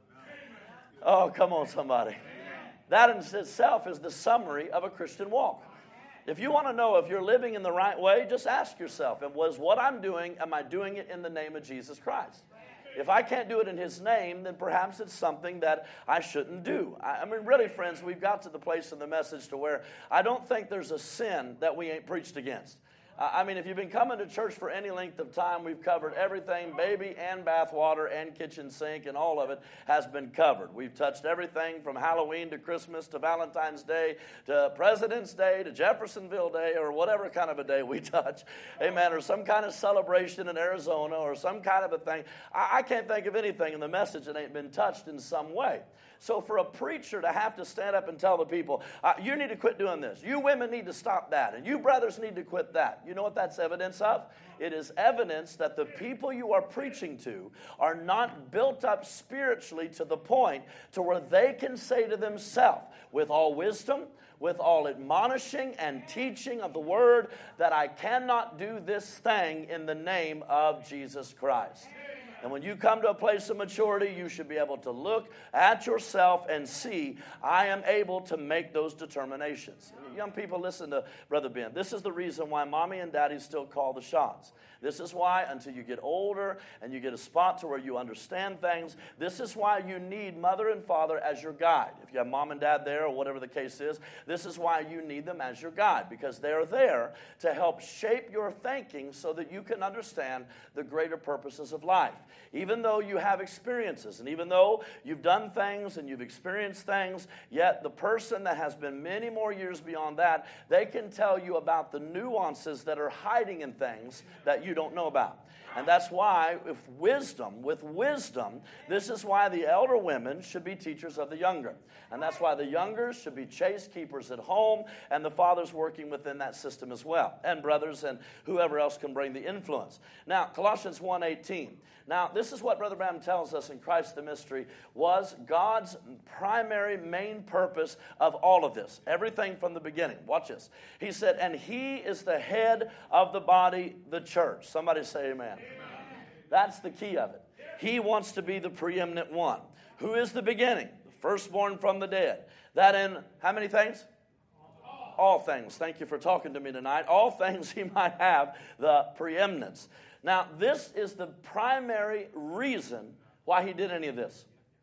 Oh, come on, somebody. That in itself is the summary of a Christian walk. If you want to know if you're living in the right way, just ask yourself, was what I'm doing, am I doing it in the name of Jesus Christ? If I can't do it in His name, then perhaps it's something that I shouldn't do. I, I mean, really, friends, we've got to the place in the message to where I don't think there's a sin that we ain't preached against. I mean, if you've been coming to church for any length of time, we've covered everything, baby and bathwater and kitchen sink, and all of it has been covered. We've touched everything from Halloween to Christmas to Valentine's Day to President's Day to Jeffersonville Day or whatever kind of a day we touch. Amen. Or some kind of celebration in Arizona or some kind of a thing. I, I can't think of anything in the message that ain't been touched in some way. So for a preacher to have to stand up and tell the people, uh, you need to quit doing this. You women need to stop that. And you brothers need to quit that. You know what that's evidence of? It is evidence that the people you are preaching to are not built up spiritually to the point to where they can say to themselves, with all wisdom, with all admonishing and teaching of the word, that I cannot do this thing in the name of Jesus Christ. And when you come to a place of maturity, you should be able to look at yourself and see, I am able to make those determinations. Young people, listen to Brother Ben. This is the reason why mommy and daddy still call the shots. This is why until you get older and you get a spot to where you understand things, this is why you need mother and father as your guide. If you have mom and dad there or whatever the case is, this is why you need them as your guide, because they're there to help shape your thinking so that you can understand the greater purposes of life. Even though you have experiences and even though you've done things and you've experienced things, yet the person that has been many more years beyond that, they can tell you about the nuances that are hiding in things that you don't know about. And that's why, with wisdom, with wisdom, this is why the elder women should be teachers of the younger. And that's why the younger should be chaste keepers at home, and the fathers working within that system as well. And brothers and whoever else can bring the influence. Now, Colossians one eighteen. Now, this is what Brother Branham tells us in Christ the Mystery was God's primary main purpose of all of this. Everything from the beginning. Watch this. He said, and He is the head of the body, the church. Somebody say amen. Amen. That's the key of it. He wants to be the preeminent one. Who is the beginning? The firstborn from the dead. That in how many things? All. All things. Thank you for talking to me tonight. All things He might have the preeminence. Now, this is the primary reason why He did any of this.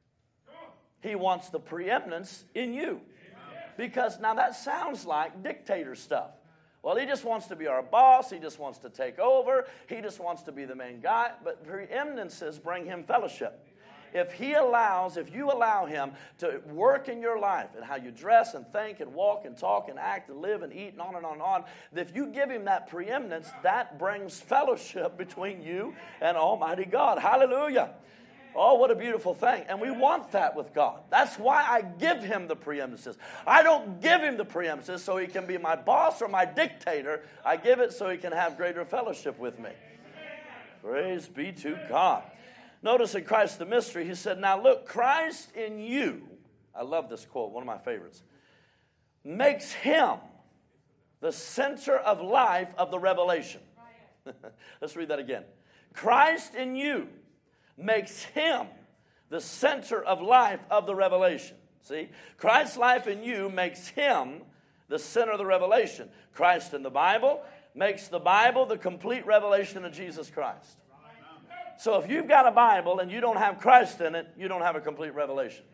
He wants the preeminence in you. Because now that sounds like dictator stuff. Well, He just wants to be our boss. He just wants to take over. He just wants to be the main guy. But preeminences bring Him fellowship. If He allows, if you allow Him to work in your life and how you dress and think and walk and talk and act and live and eat and on and on and on, if you give Him that preeminence, that brings fellowship between you and Almighty God. Hallelujah. Oh, what a beautiful thing. And we want that with God. That's why I give him the preeminences. I don't give him the preeminences so he can be my boss or my dictator. I give it so he can have greater fellowship with me. Praise be to God. Notice in Christ the mystery, he said, now look, Christ in you, I love this quote, one of my favorites, makes him the center of life of the revelation. Let's read that again. Christ in you makes him the center of life of the revelation. See, Christ's life in you makes him the center of the revelation. Christ in the Bible makes the Bible the complete revelation of Jesus Christ. So if you've got a Bible and you don't have Christ in it, you don't have a complete revelation.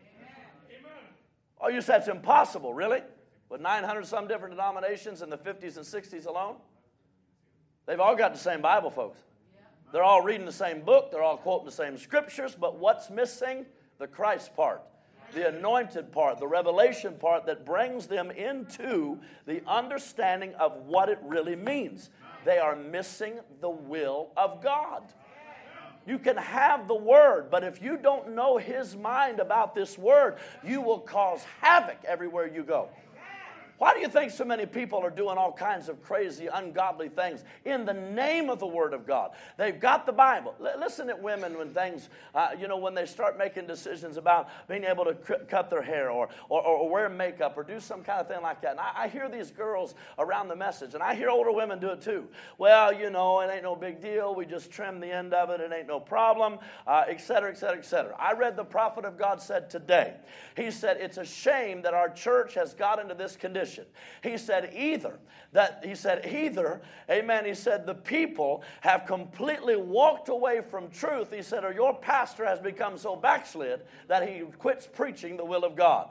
Oh, you say it's impossible, really? With nine hundred some different denominations in the fifties and sixties alone? They've all got the same Bible, folks. They're all reading the same book. They're all quoting the same scriptures. But what's missing? The Christ part, the anointed part, the revelation part that brings them into the understanding of what it really means. They are missing the will of God. You can have the Word, but if you don't know His mind about this Word, you will cause havoc everywhere you go. Why do you think so many people are doing all kinds of crazy, ungodly things in the name of the Word of God? They've got the Bible. L- listen at women when things, uh, you know, when they start making decisions about being able to c- cut their hair or, or, or wear makeup or do some kind of thing like that. And I, I hear these girls around the message, and I hear older women do it too. Well, you know, it ain't no big deal. We just trim the end of it. It ain't no problem, uh, et cetera, et cetera, et cetera. I read the prophet of God said today. He said, it's a shame that our church has got into this condition. He said either that he said either, amen, he said the people have completely walked away from truth. He said, or your pastor has become so backslid that he quits preaching the will of God.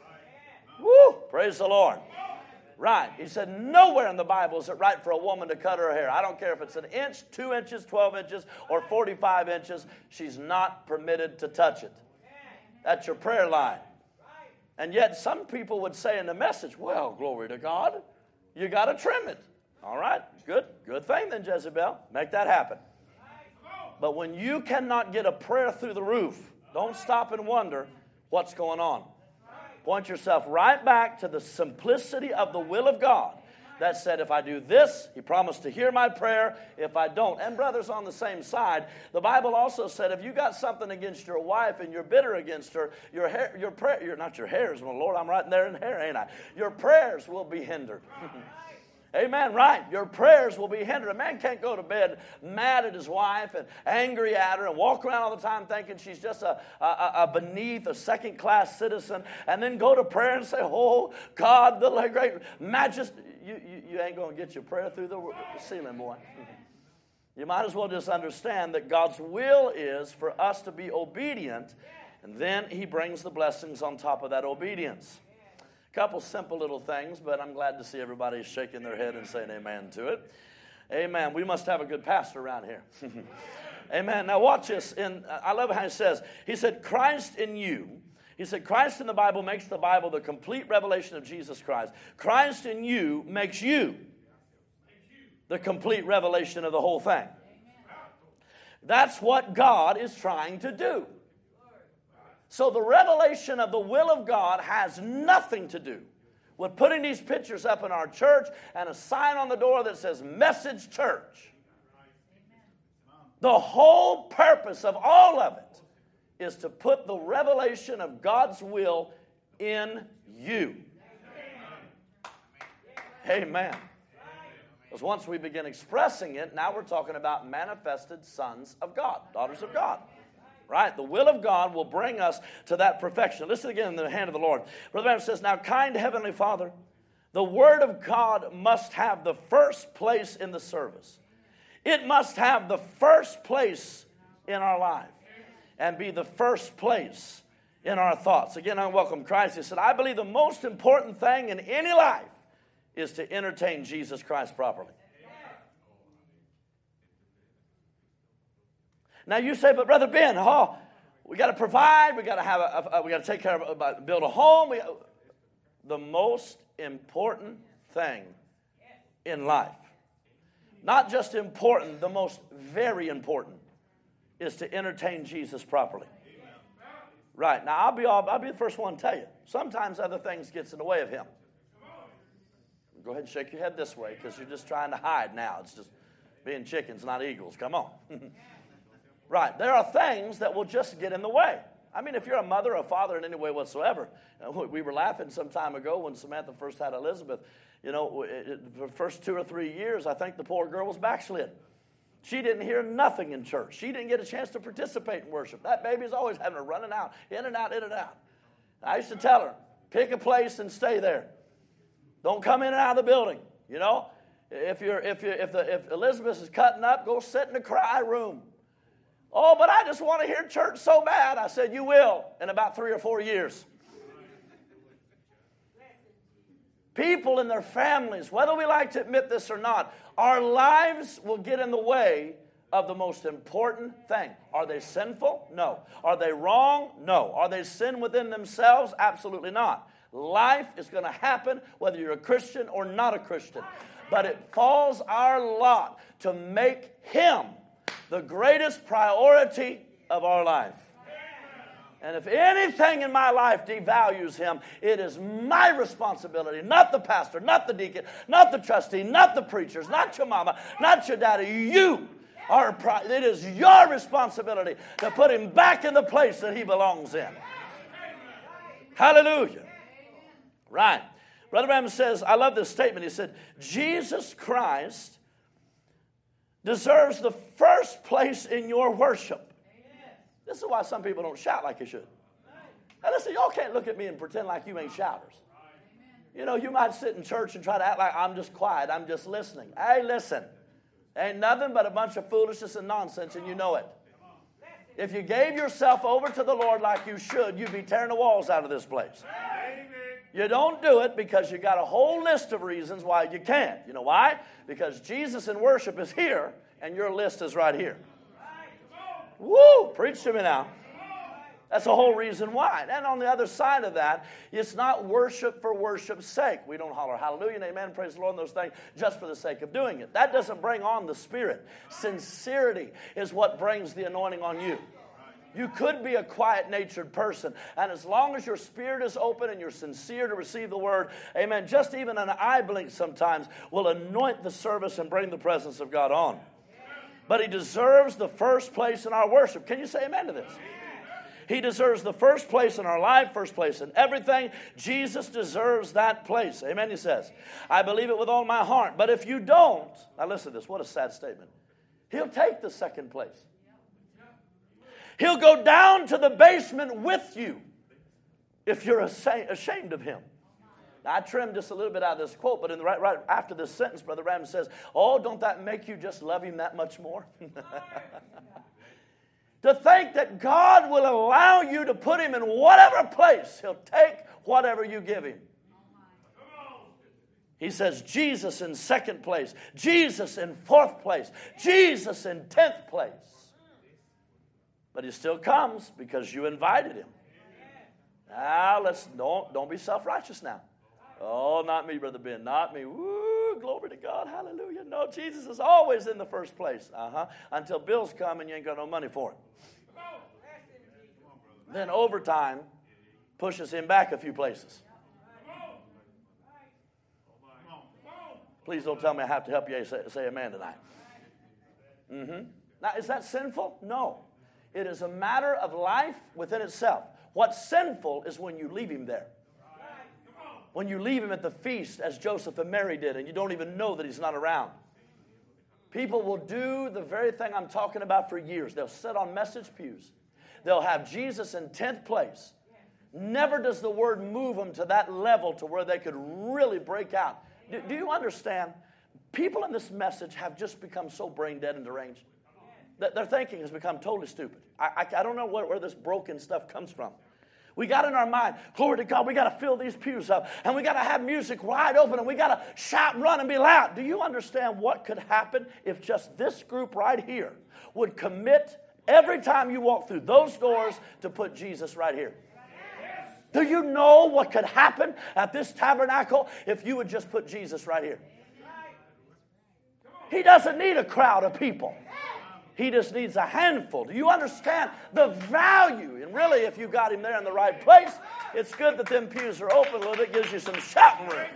Woo! Praise the Lord. Right. He said, nowhere in the Bible is it right for a woman to cut her hair. I don't care if it's an inch, two inches, twelve inches, or forty-five inches. She's not permitted to touch it. That's your prayer line. And yet some people would say in the message, well, glory to God, you got to trim it. All right, good, good thing then, Jezebel. Make that happen. But when you cannot get a prayer through the roof, don't stop and wonder what's going on. Point yourself right back to the simplicity of the will of God that said, if I do this, He promised to hear my prayer. If I don't, and brothers on the same side, the Bible also said, if you got something against your wife and you're bitter against her, your hair, your prayer, you're not your hairs. Well, Lord, I'm right in there in hair, ain't I? Your prayers will be hindered. Amen, right. Your prayers will be hindered. A man can't go to bed mad at his wife and angry at her and walk around all the time thinking she's just a, a, a beneath, a second-class citizen, and then go to prayer and say, oh, God, the great majesty. You, you, you ain't going to get your prayer through the ceiling, boy. You might as well just understand that God's will is for us to be obedient, and then He brings the blessings on top of that obedience. A couple simple little things, but I'm glad to see everybody shaking their head and saying amen to it. Amen. We must have a good pastor around here. Amen. Now watch this. In, I love how he says, he said, Christ in you. He said, Christ in the Bible makes the Bible the complete revelation of Jesus Christ. Christ in you makes you the complete revelation of the whole thing. That's what God is trying to do. So the revelation of the will of God has nothing to do with putting these pictures up in our church and a sign on the door that says Message Church. The whole purpose of all of it is to put the revelation of God's will in you. Amen. Because once we begin expressing it, now we're talking about manifested sons of God, daughters of God. Right? The will of God will bring us to that perfection. Listen again in the hand of the Lord. Brother Branham says, now, kind Heavenly Father, the Word of God must have the first place in the service. It must have the first place in our life and be the first place in our thoughts. Again, I welcome Christ. He said, I believe the most important thing in any life is to entertain Jesus Christ properly. Now you say, but Brother Ben, oh, we got to provide, we got to have, a, a, we got to take care of, uh, build a home. We, the most important thing in life, not just important, the most very important, is to entertain Jesus properly. Right. Now, I'll be, all, I'll be the first one to tell you. Sometimes other things gets in the way of him. Go ahead and shake your head this way because you're just trying to hide now. It's just being chickens, not eagles. Come on. Right. There are things that will just get in the way. I mean, if you're a mother or a father in any way whatsoever, we were laughing some time ago when Samantha first had Elizabeth. You know, the first two or three years, I think the poor girl was backslid. She didn't hear nothing in church. She didn't get a chance to participate in worship. That baby's always having her running out, in and out, in and out. I used to tell her, pick a place and stay there. Don't come in and out of the building. You know, if you're if you if the if Elizabeth is cutting up, go sit in the cry room. Oh, but I just want to hear church so bad. I said, you will in about three or four years. People and their families, whether we like to admit this or not, our lives will get in the way of the most important thing. Are they sinful? No. Are they wrong? No. Are they sin within themselves? Absolutely not. Life is going to happen whether you're a Christian or not a Christian. But it falls our lot to make Him the greatest priority of our life. And if anything in my life devalues Him, it is my responsibility, not the pastor, not the deacon, not the trustee, not the preachers, not your mama, not your daddy. You are, it is your responsibility to put Him back in the place that He belongs in. Hallelujah. Right. Brother Branham says, I love this statement. He said, Jesus Christ deserves the first place in your worship. This is why some people don't shout like they should. Now listen, y'all can't look at me and pretend like you ain't shouters. You know, you might sit in church and try to act like I'm just quiet, I'm just listening. Hey, listen, ain't nothing but a bunch of foolishness and nonsense, and you know it. If you gave yourself over to the Lord like you should, you'd be tearing the walls out of this place. You don't do it because you got a whole list of reasons why you can't. You know why? Because Jesus in worship is here, and your list is right here. Woo! Preach to me now. That's the whole reason why. And on the other side of that, it's not worship for worship's sake. We don't holler hallelujah and amen, praise the Lord, and those things just for the sake of doing it. That doesn't bring on the Spirit. Sincerity is what brings the anointing on you. You could be a quiet-natured person, and as long as your spirit is open and you're sincere to receive the word, amen, just even an eye blink sometimes will anoint the service and bring the presence of God on. But He deserves the first place in our worship. Can you say amen to this? He deserves the first place in our life, first place in everything. Jesus deserves that place. Amen, he says. I believe it with all my heart. But if you don't, now listen to this, what a sad statement. He'll take the second place. He'll go down to the basement with you if you're ashamed of Him. Now, I trimmed just a little bit out of this quote, but in the right, right after this sentence, Brother Branham says, oh, don't that make you just love Him that much more? To think that God will allow you to put Him in whatever place, He'll take whatever you give Him. He says Jesus in second place, Jesus in fourth place, Jesus in tenth place. But He still comes because you invited Him. Now, let's don't, don't be self-righteous now. Oh, not me, Brother Ben, not me. Woo, glory to God, hallelujah. No, Jesus is always in the first place. Uh-huh. Until bills come and you ain't got no money for it. Then overtime pushes Him back a few places. Please don't tell me I have to help you say, say amen tonight. Mm-hmm. Now, is that sinful? No. It is a matter of life within itself. What's sinful is when you leave Him there. When you leave Him at the feast, as Joseph and Mary did, and you don't even know that He's not around. People will do the very thing I'm talking about for years. They'll sit on message pews. They'll have Jesus in tenth place. Never does the word move them to that level to where they could really break out. Do, do you understand? People in this message have just become so brain dead and deranged. Their thinking has become totally stupid. I, I, I don't know where, where this broken stuff comes from. We got in our mind, glory to God, we got to fill these pews up, and we got to have music wide open, and we got to shout and run and be loud. Do you understand what could happen if just this group right here would commit every time you walk through those doors to put Jesus right here? Do you know what could happen at this tabernacle if you would just put Jesus right here? He doesn't need a crowd of people. He just needs a handful. Do you understand the value? And really, if you got him there in the right place, it's good that them pews are open a little bit. Gives you some shouting room.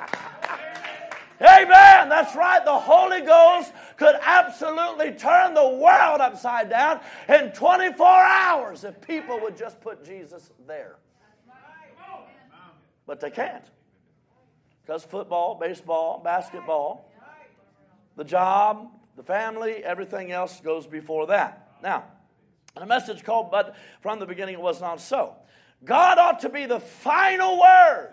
Amen. That's right. The Holy Ghost could absolutely turn the world upside down in twenty-four hours if people would just put Jesus there. But they can't. Because football, baseball, basketball, the job, the family, everything else goes before that. Now, a message called, but from the beginning it was not so. God ought to be the final word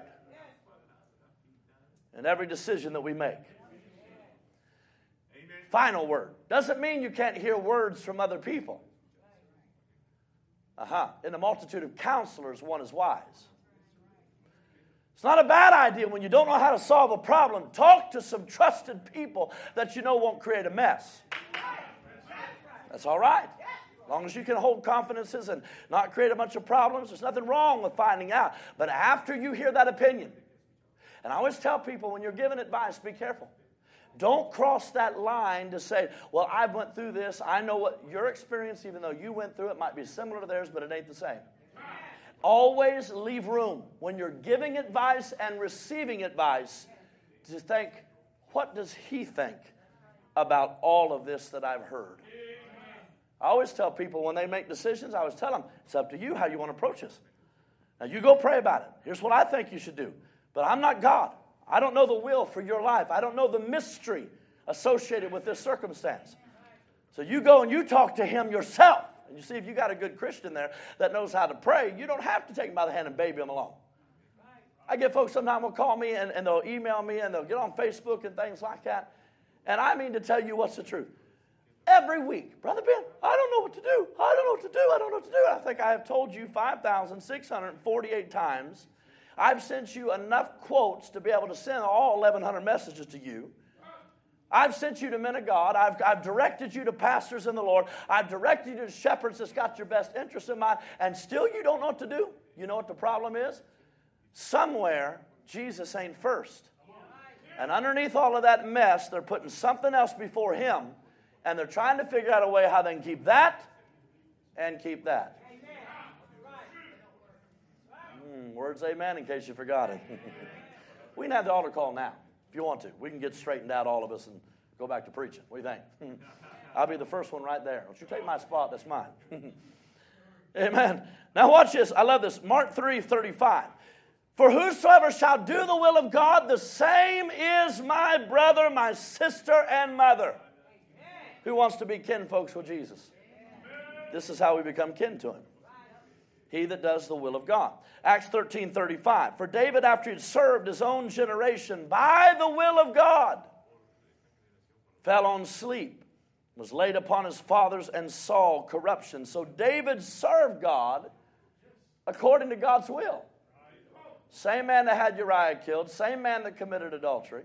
in every decision that we make. Amen. Final word. Doesn't mean you can't hear words from other people. Uh-huh. In the multitude of counselors, one is wise. It's not a bad idea when you don't know how to solve a problem. Talk to some trusted people that you know won't create a mess. That's all right. As long as you can hold confidences and not create a bunch of problems, there's nothing wrong with finding out. But after you hear that opinion, and I always tell people when you're giving advice, be careful. Don't cross that line to say, well, I went through this. I know what your experience, even though you went through it, might be similar to theirs, but it ain't the same. Always leave room when you're giving advice and receiving advice to think, what does he think about all of this that I've heard? I always tell people when they make decisions, I always tell them, it's up to you how you want to approach this. Now, you go pray about it. Here's what I think you should do. But I'm not God. I don't know the will for your life. I don't know the mystery associated with this circumstance. So you go and you talk to him yourself. And you see if you got a good Christian there that knows how to pray, you don't have to take him by the hand and baby him along. I get folks sometimes will call me and, and they'll email me and they'll get on Facebook and things like that. And I mean to tell you what's the truth. Every week, Brother Ben, I don't know what to do. I don't know what to do. I don't know what to do. I think I have told you five thousand six hundred forty-eight times. I've sent you enough quotes to be able to send all eleven hundred messages to you. I've sent you to men of God. I've, I've directed you to pastors in the Lord. I've directed you to shepherds that's got your best interests in mind. And still you don't know what to do? You know what the problem is? Somewhere, Jesus ain't first. And underneath all of that mess, they're putting something else before him. And they're trying to figure out a way how they can keep that and keep that. Mm, words amen in case you forgot it. We can have the altar call now. If you want to, we can get straightened out, all of us, and go back to preaching. What do you think? I'll be the first one right there. Don't you take my spot, that's mine. Amen. Now watch this. I love this. Mark three thirty-five. For whosoever shall do the will of God, the same is my brother, my sister, and mother. Who wants to be kin folks with Jesus? This is how we become kin to him. He that does the will of God. Acts thirteen thirty-five. For David, after he had served his own generation by the will of God, fell on sleep, was laid upon his fathers, and saw corruption. So David served God according to God's will. Same man that had Uriah killed, same man that committed adultery,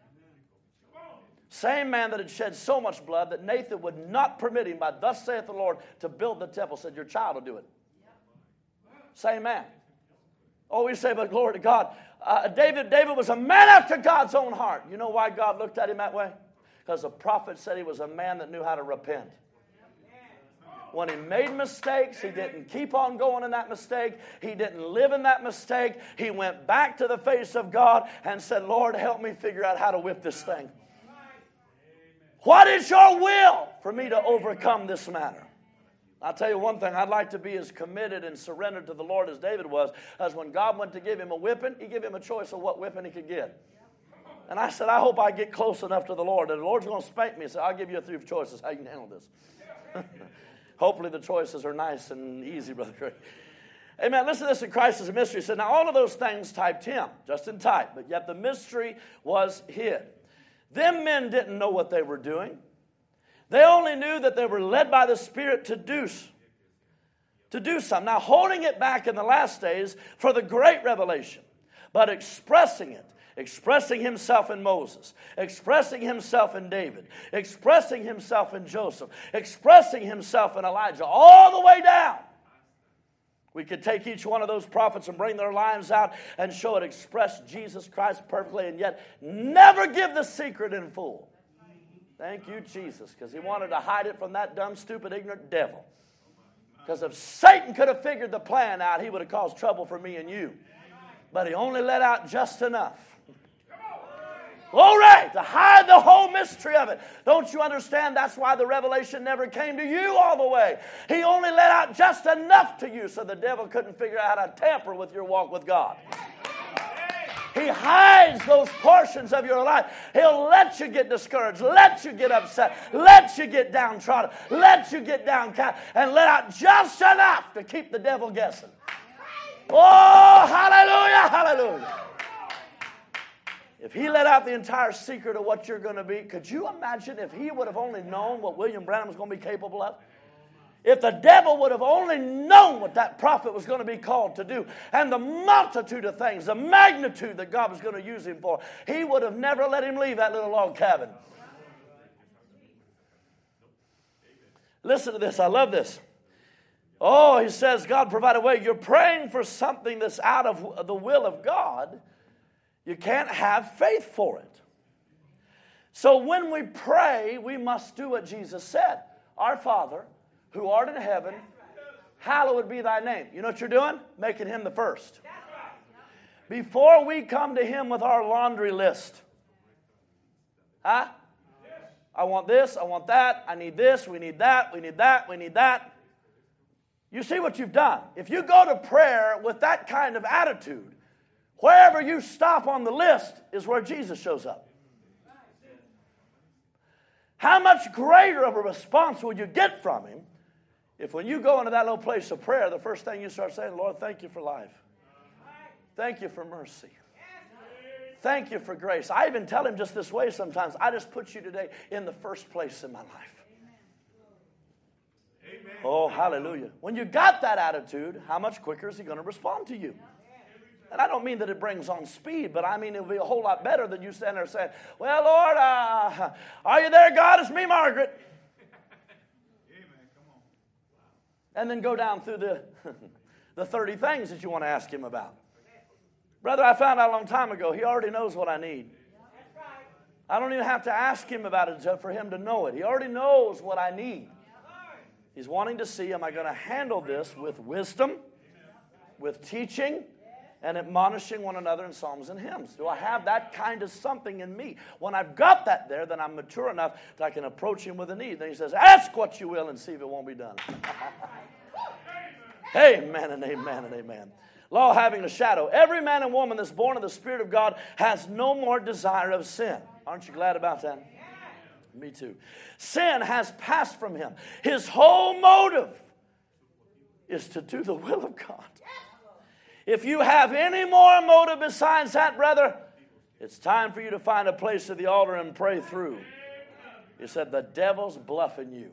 same man that had shed so much blood that Nathan would not permit him, by thus saith the Lord, to build the temple. Said, your child will do it. Same man. Oh, we say, but glory to God. Uh, David, David was a man after God's own heart. You know why God looked at him that way? Because the prophet said he was a man that knew how to repent. When he made mistakes, he didn't keep on going in that mistake. He didn't live in that mistake. He went back to the face of God and said, Lord, help me figure out how to whip this thing. What is your will for me to overcome this matter? I'll tell you one thing, I'd like to be as committed and surrendered to the Lord as David was, as when God went to give him a whipping, he gave him a choice of what whipping he could get. And I said, I hope I get close enough to the Lord that the Lord's going to spank me and say, I'll give you three choices how you can handle this. Hopefully the choices are nice and easy, Brother Craig. Amen. Listen to this in Christ is a mystery. He said, now all of those things typed him, just in type, but yet the mystery was hid. Them men didn't know what they were doing. They only knew that they were led by the Spirit to do, to do something. Now, holding it back in the last days for the great revelation, but expressing it, expressing himself in Moses, expressing himself in David, expressing himself in Joseph, expressing himself in Elijah, all the way down. We could take each one of those prophets and bring their lives out and show it express Jesus Christ perfectly and yet never give the secret in full. Thank you, Jesus, because he wanted to hide it from that dumb, stupid, ignorant devil. Because if Satan could have figured the plan out, he would have caused trouble for me and you. But he only let out just enough. Glory! To hide the whole mystery of it. Don't you understand? That's why the revelation never came to you all the way. He only let out just enough to you so the devil couldn't figure out how to tamper with your walk with God. He hides those portions of your life. He'll let you get discouraged, let you get upset, let you get downtrodden, let you get downcast, and let out just enough to keep the devil guessing. Oh, hallelujah, hallelujah. If he let out the entire secret of what you're going to be, could you imagine if he would have only known what William Branham was going to be capable of? If the devil would have only known what that prophet was going to be called to do, and the multitude of things, the magnitude that God was going to use him for, he would have never let him leave that little log cabin. Listen to this. I love this. Oh, he says, God provided a way. You're praying for something that's out of the will of God. You can't have faith for it. So when we pray, we must do what Jesus said. Our Father, who art in heaven, hallowed be thy name. You know what you're doing? Making him the first. Before we come to him with our laundry list. Huh? I want this, I want that, I need this, we need that, we need that, we need that. You see what you've done. If you go to prayer with that kind of attitude, wherever you stop on the list is where Jesus shows up. How much greater of a response will you get from him if when you go into that little place of prayer, the first thing you start saying, Lord, thank you for life. Thank you for mercy. Thank you for grace. I even tell him just this way sometimes. I just put you today in the first place in my life. Amen. Oh, hallelujah. When you got that attitude, how much quicker is he going to respond to you? And I don't mean that it brings on speed, but I mean it'll be a whole lot better than you stand there saying, well, Lord, uh, are you there, God? It's me, Margaret. Amen. Come on. And then go down through the, the thirty things that you want to ask him about. Brother, I found out a long time ago, he already knows what I need. I don't even have to ask him about it for him to know it. He already knows what I need. He's wanting to see, am I going to handle this with wisdom, with teaching, and admonishing one another in psalms and hymns? Do I have that kind of something in me? When I've got that there, then I'm mature enough that I can approach him with a need. Then he says, ask what you will and see if it won't be done. Amen and amen and amen. Law having a shadow. Every man and woman that's born of the Spirit of God has no more desire of sin. Aren't you glad about that? Yeah. Me too. Sin has passed from him. His whole motive is to do the will of God. If you have any more motive besides that, brother, it's time for you to find a place at the altar and pray through. He said, the devil's bluffing you.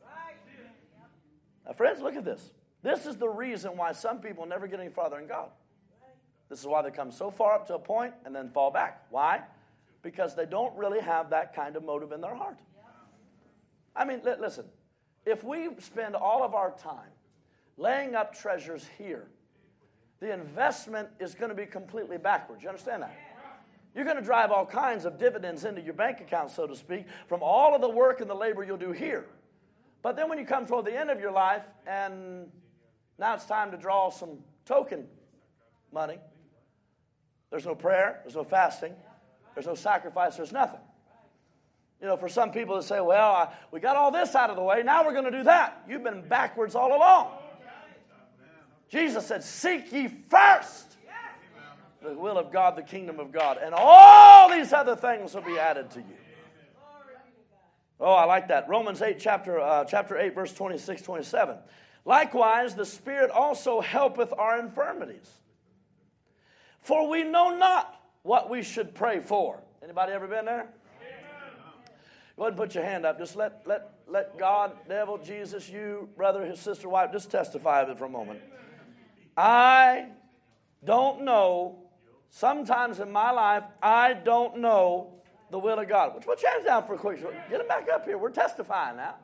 Now, friends, look at this. This is the reason why some people never get any farther in God. This is why they come so far up to a point and then fall back. Why? Because they don't really have that kind of motive in their heart. I mean, li- listen, if we spend all of our time laying up treasures here, the investment is going to be completely backwards. You understand that? You're going to drive all kinds of dividends into your bank account, so to speak, from all of the work and the labor you'll do here. But then when you come toward the end of your life and now it's time to draw some token money, there's no prayer, there's no fasting, there's no sacrifice, there's nothing. You know, for some people that say, well, I, we got all this out of the way, now we're going to do that. You've been backwards all along. Jesus said, seek ye first the will of God, the kingdom of God, and all these other things will be added to you. Oh, I like that. Romans eight, chapter, uh, chapter eight, verse twenty-six, twenty-seven. Likewise, the Spirit also helpeth our infirmities. For we know not what we should pray for. Anybody ever been there? Go ahead and put your hand up. Just let, let, let God, devil, Jesus, you, brother, his sister, wife, just testify of it for a moment. I don't know, sometimes in my life, I don't know the will of God. Put your hands down for a quick second. Get them back up here. We're testifying now.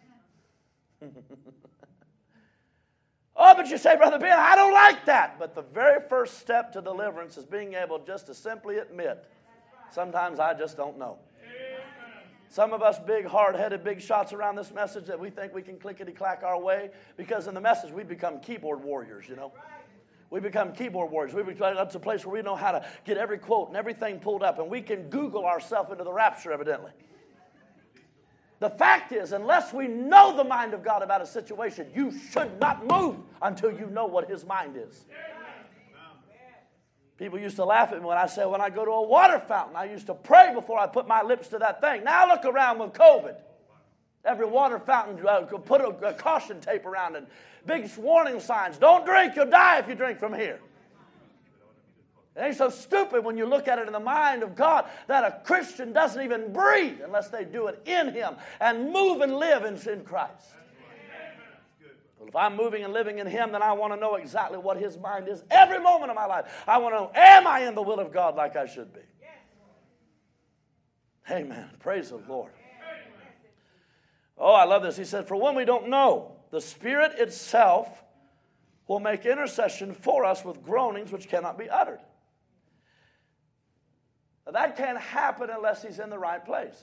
Oh, but you say, Brother Ben, I don't like that. But the very first step to deliverance is being able just to simply admit, sometimes I just don't know. Some of us big, hard-headed, big shots around this message that we think we can clickety-clack our way, because in the message we become keyboard warriors, you know. We become keyboard warriors. We become up to a place where we know how to get every quote and everything pulled up, and we can Google ourselves into the rapture, evidently. The fact is, unless we know the mind of God about a situation, you should not move until you know what His mind is. People used to laugh at me when I said, when I go to a water fountain, I used to pray before I put my lips to that thing. Now look around with COVID. Every water fountain uh, put a, a caution tape around it. Big warning signs. Don't drink, you'll die if you drink from here. It ain't so stupid when you look at it in the mind of God that a Christian doesn't even breathe unless they do it in Him and move and live in, in Christ. Well, if I'm moving and living in Him, then I want to know exactly what His mind is every moment of my life. I want to know, am I in the will of God like I should be? Amen. Praise the Lord. Oh, I love this. He said, for when we don't know, the Spirit itself will make intercession for us with groanings which cannot be uttered. Now, that can't happen unless He's in the right place.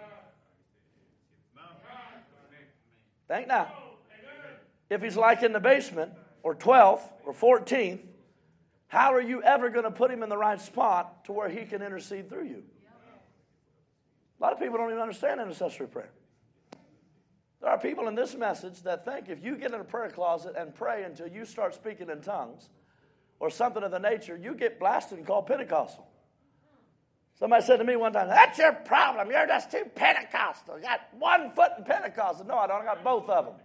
Think now. If He's like in the basement, or twelfth, or fourteenth, how are you ever going to put Him in the right spot to where He can intercede through you? A lot of people don't even understand intercessory prayer. There are people in this message that think if you get in a prayer closet and pray until you start speaking in tongues, or something of the nature, you get blasted and called Pentecostal. Somebody said to me one time, that's your problem. You're just too Pentecostal. You got one foot in Pentecostal. No, I don't. I got both of them.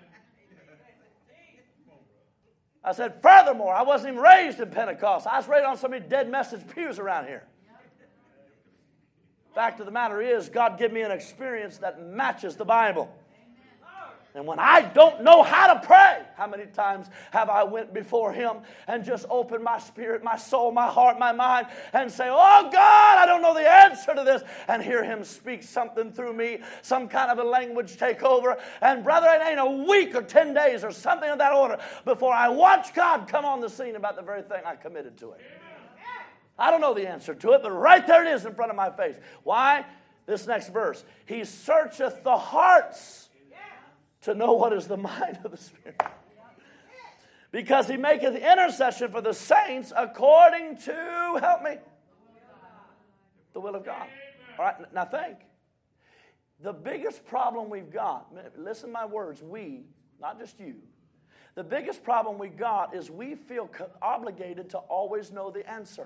I said, furthermore, I wasn't even raised in Pentecost. I was raised on so many dead message pews around here. Fact of the matter is, God gave me an experience that matches the Bible. And when I don't know how to pray, how many times have I went before Him and just opened my spirit, my soul, my heart, my mind, and say, oh God, I don't know the answer to this, and hear Him speak something through me, some kind of a language take over. And brother, it ain't a week or ten days or something of that order before I watch God come on the scene about the very thing I committed to it. I don't know the answer to it, but right there it is in front of my face. Why? This next verse. He searcheth the hearts to know what is the mind of the Spirit. Because He maketh intercession for the saints according to, help me, the will of God. All right, now think. The biggest problem we've got, listen to my words, we, not just you, the biggest problem we got is we feel co- obligated to always know the answer.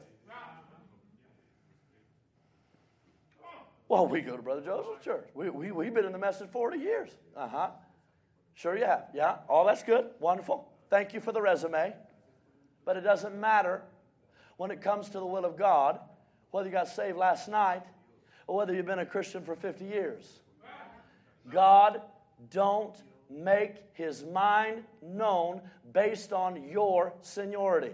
Well, we go to Brother Joseph's church. We, we, we've been in the message forty years. Uh-huh. Sure you have. Yeah. All that's good. Wonderful. Thank you for the resume. But it doesn't matter when it comes to the will of God, whether you got saved last night or whether you've been a Christian for fifty years. God don't make His mind known based on your seniority.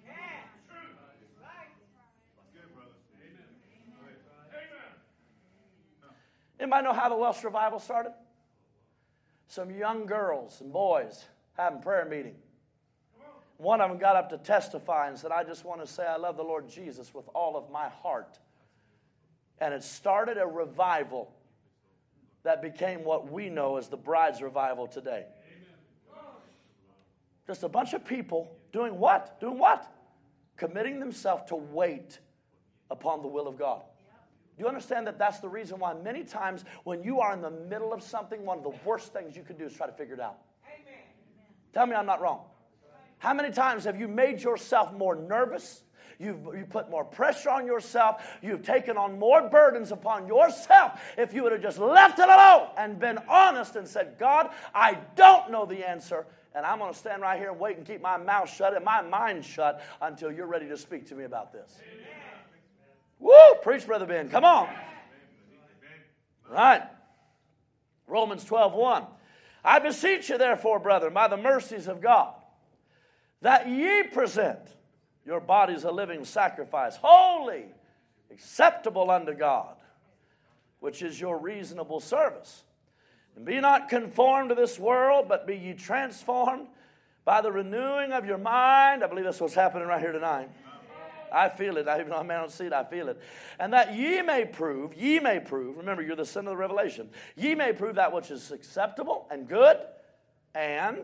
Anybody know how the Welsh revival started? Some young girls and boys having prayer meeting. One of them got up to testify and said, I just want to say I love the Lord Jesus with all of my heart. And it started a revival that became what we know as the Bride's Revival today. Just a bunch of people doing what? Doing what? Committing themselves to wait upon the will of God. Do you understand that that's the reason why many times when you are in the middle of something, one of the worst things you can do is try to figure it out? Amen. Tell me I'm not wrong. How many times have you made yourself more nervous? You've you put more pressure on yourself. You've taken on more burdens upon yourself. If you would have just left it alone and been honest and said, God, I don't know the answer, and I'm going to stand right here and wait and keep my mouth shut and my mind shut until you're ready to speak to me about this. Amen. Woo! Preach, Brother Ben. Come on. Right. Romans twelve one. I beseech you, therefore, brethren, by the mercies of God, that ye present your bodies a living sacrifice, holy, acceptable unto God, which is your reasonable service. And be not conformed to this world, but be ye transformed by the renewing of your mind. I believe that's what's happening right here tonight. I feel it. Even though I may not see it, I feel it. And that ye may prove, ye may prove, remember, you're the son of the revelation. Ye may prove that which is acceptable and good and,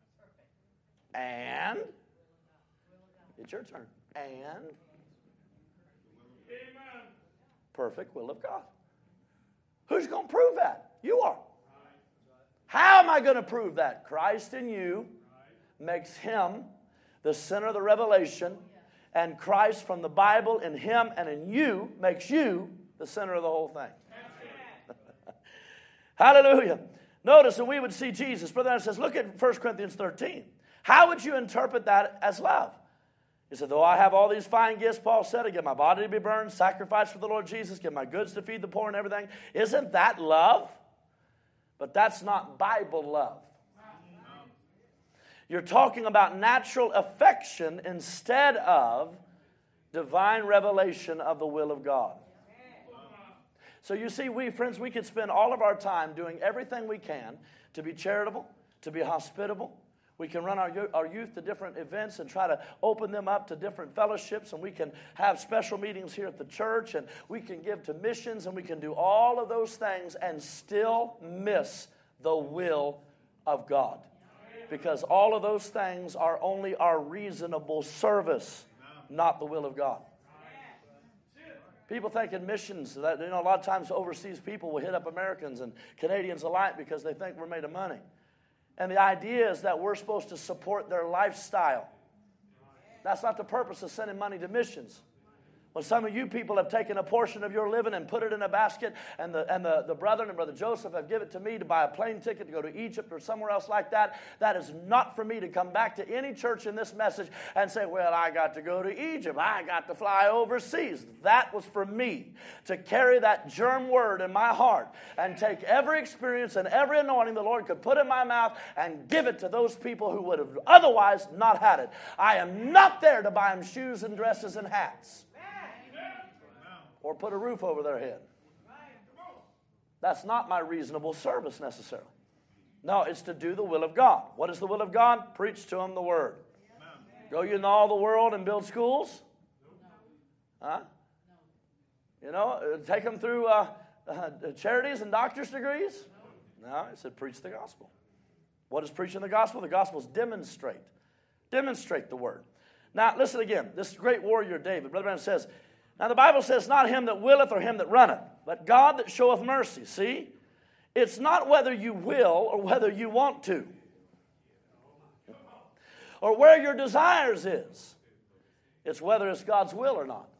and, it's your turn, and perfect will of God. Who's going to prove that? You are. How am I going to prove that? Christ in you makes him the center of the revelation, and Christ from the Bible in him and in you makes you the center of the whole thing. Hallelujah. Notice that we would see Jesus. Brother Anderson says, look at First Corinthians thirteen. How would you interpret that as love? He said, though I have all these fine gifts, Paul said, I give my body to be burned, sacrifice for the Lord Jesus, give my goods to feed the poor and everything. Isn't that love? But that's not Bible love. You're talking about natural affection instead of divine revelation of the will of God. So you see, we, friends, we could spend all of our time doing everything we can to be charitable, to be hospitable. We can run our, our youth to different events and try to open them up to different fellowships, and we can have special meetings here at the church, and we can give to missions, and we can do all of those things and still miss the will of God. Because all of those things are only our reasonable service, not the will of God. People think in missions that, you know, a lot of times overseas people will hit up Americans and Canadians alike because they think we're made of money. And the idea is that we're supposed to support their lifestyle. That's not the purpose of sending money to missions. When some of you people have taken a portion of your living and put it in a basket, and the and the, the brethren and Brother Joseph have given it to me to buy a plane ticket to go to Egypt or somewhere else like that, that is not for me to come back to any church in this message and say, well, I got to go to Egypt. I got to fly overseas. That was for me to carry that germ word in my heart and take every experience and every anointing the Lord could put in my mouth and give it to those people who would have otherwise not had it. I am not there to buy them shoes and dresses and hats. Or put a roof over their head. That's not my reasonable service necessarily. No, it's to do the will of God. What is the will of God? Preach to them the word. Go you into all the world and build schools? Huh? You know, take them through uh, uh, charities and doctor's degrees? No, it said preach the gospel. What is preaching the gospel? The gospel is demonstrate. Demonstrate the word. Now, listen again. This great warrior David, Brother Branham says, now the Bible says, not him that willeth or him that runneth, but God that showeth mercy. See? It's not whether you will or whether you want to. Or where your desires is. It's whether it's God's will or not.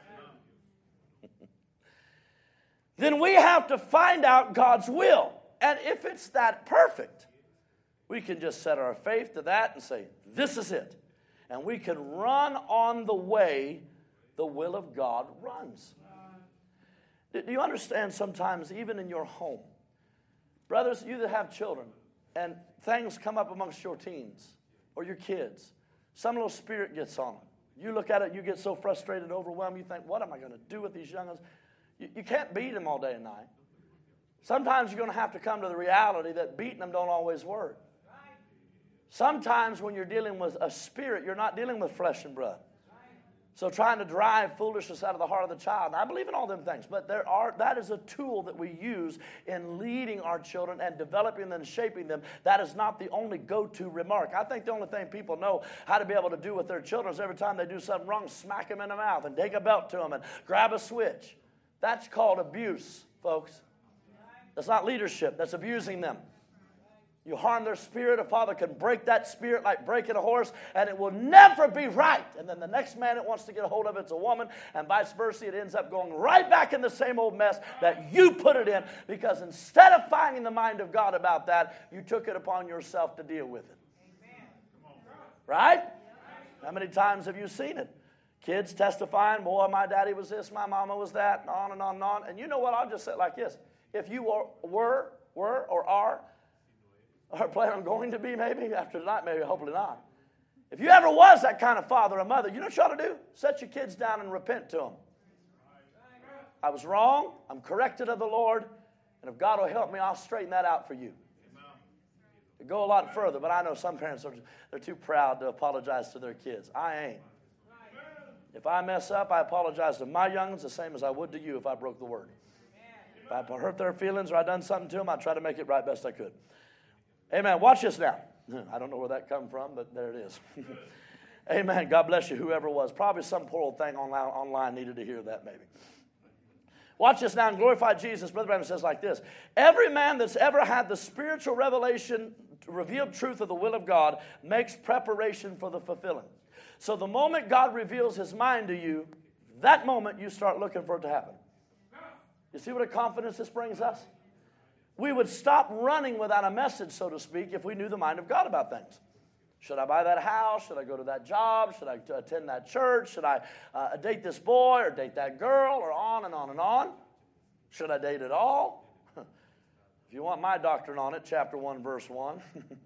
Then we have to find out God's will. And if it's that perfect, we can just set our faith to that and say, this is it. And we can run on the way the will of God runs. Do you understand sometimes, even in your home, brothers, you that have children, and things come up amongst your teens or your kids, some little spirit gets on them. You look at it, you get so frustrated, overwhelmed, you think, what am I going to do with these young ones? You, you can't beat them all day and night. Sometimes you're going to have to come to the reality that beating them don't always work. Sometimes when you're dealing with a spirit, you're not dealing with flesh and blood. So trying to drive foolishness out of the heart of the child. And I believe in all them things, but there are that is a tool that we use in leading our children and developing them and shaping them. That is not the only go-to remark. I think the only thing people know how to be able to do with their children is every time they do something wrong, smack them in the mouth and take a belt to them and grab a switch. That's called abuse, folks. That's not leadership. That's abusing them. You harm their spirit, a father can break that spirit like breaking a horse, and it will never be right. And then the next man it wants to get a hold of, it's a woman, and vice versa. It ends up going right back in the same old mess that you put it in, because instead of finding the mind of God about that, you took it upon yourself to deal with it. Amen. Right? How many times have you seen it? Kids testifying, boy, my daddy was this, my mama was that, and on and on and on. And you know what? I'll just say it like this. If you were, were, were or are, or plan on going to be maybe, after tonight maybe, hopefully not. If you ever was that kind of father or mother, you know what you ought to do? Set your kids down and repent to them. I was wrong. I'm corrected of the Lord. And if God will help me, I'll straighten that out for you. To go a lot further, but I know some parents are they're too proud to apologize to their kids. I ain't. If I mess up, I apologize to my young'uns the same as I would to you if I broke the word. If I hurt their feelings or I done something to them, I try to make it right best I could. Amen. Watch this now. I don't know where that come from, but there it is. Amen. God bless you, whoever it was. Probably some poor old thing online, online needed to hear that maybe. Watch this now and glorify Jesus. Brother Branham says like this. Every man that's ever had the spiritual revelation, revealed truth of the will of God, makes preparation for the fulfilling. So the moment God reveals his mind to you, that moment you start looking for it to happen. You see what a confidence this brings us? We would stop running without a message, so to speak, if we knew the mind of God about things. Should I buy that house? Should I go to that job? Should I attend that church? Should I uh, date this boy or date that girl, or on and on and on? Should I date at all? If you want my doctrine on it, chapter one, verse one.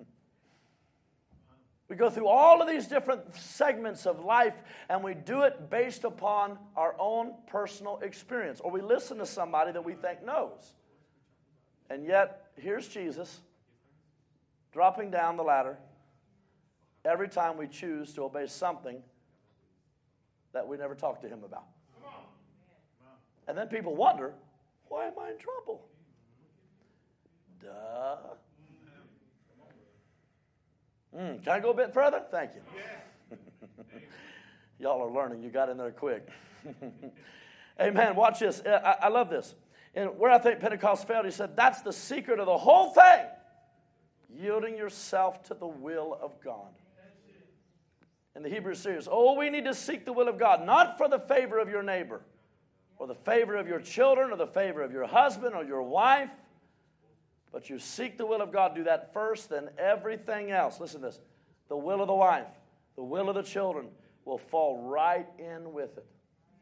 We go through all of these different segments of life, and we do it based upon our own personal experience. Or we listen to somebody that we think knows. And yet, here's Jesus dropping down the ladder every time we choose to obey something that we never talked to him about. And then people wonder, why am I in trouble? Duh. Mm, can I go a bit further? Thank you. Y'all are learning. You got in there quick. Amen. Watch this. I, I love this. And where I think Pentecost failed, he said, that's the secret of the whole thing. Yielding yourself to the will of God. In the Hebrew series, oh, we need to seek the will of God, not for the favor of your neighbor, or the favor of your children, or the favor of your husband, or your wife. But you seek the will of God, do that first, then everything else. Listen to this. The will of the wife, the will of the children will fall right in with it.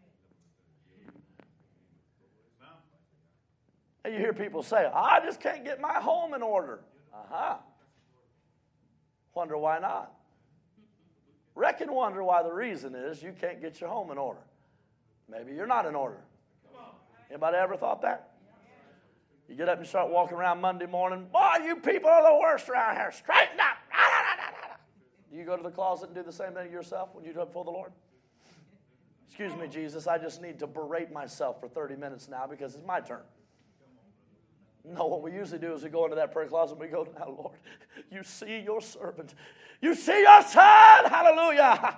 And you hear people say, I just can't get my home in order. Uh-huh. Wonder why not? Reckon wonder why the reason is you can't get your home in order. Maybe you're not in order. Anybody ever thought that? You get up and start walking around Monday morning. Boy, you people are the worst around here. Straighten up. Do you go to the closet and do the same thing to yourself when you do it before the Lord? Excuse me, Jesus, I just need to berate myself for thirty minutes now because it's my turn. No, what we usually do is we go into that prayer closet and we go, now, Lord, you see your servant. You see your son. Hallelujah.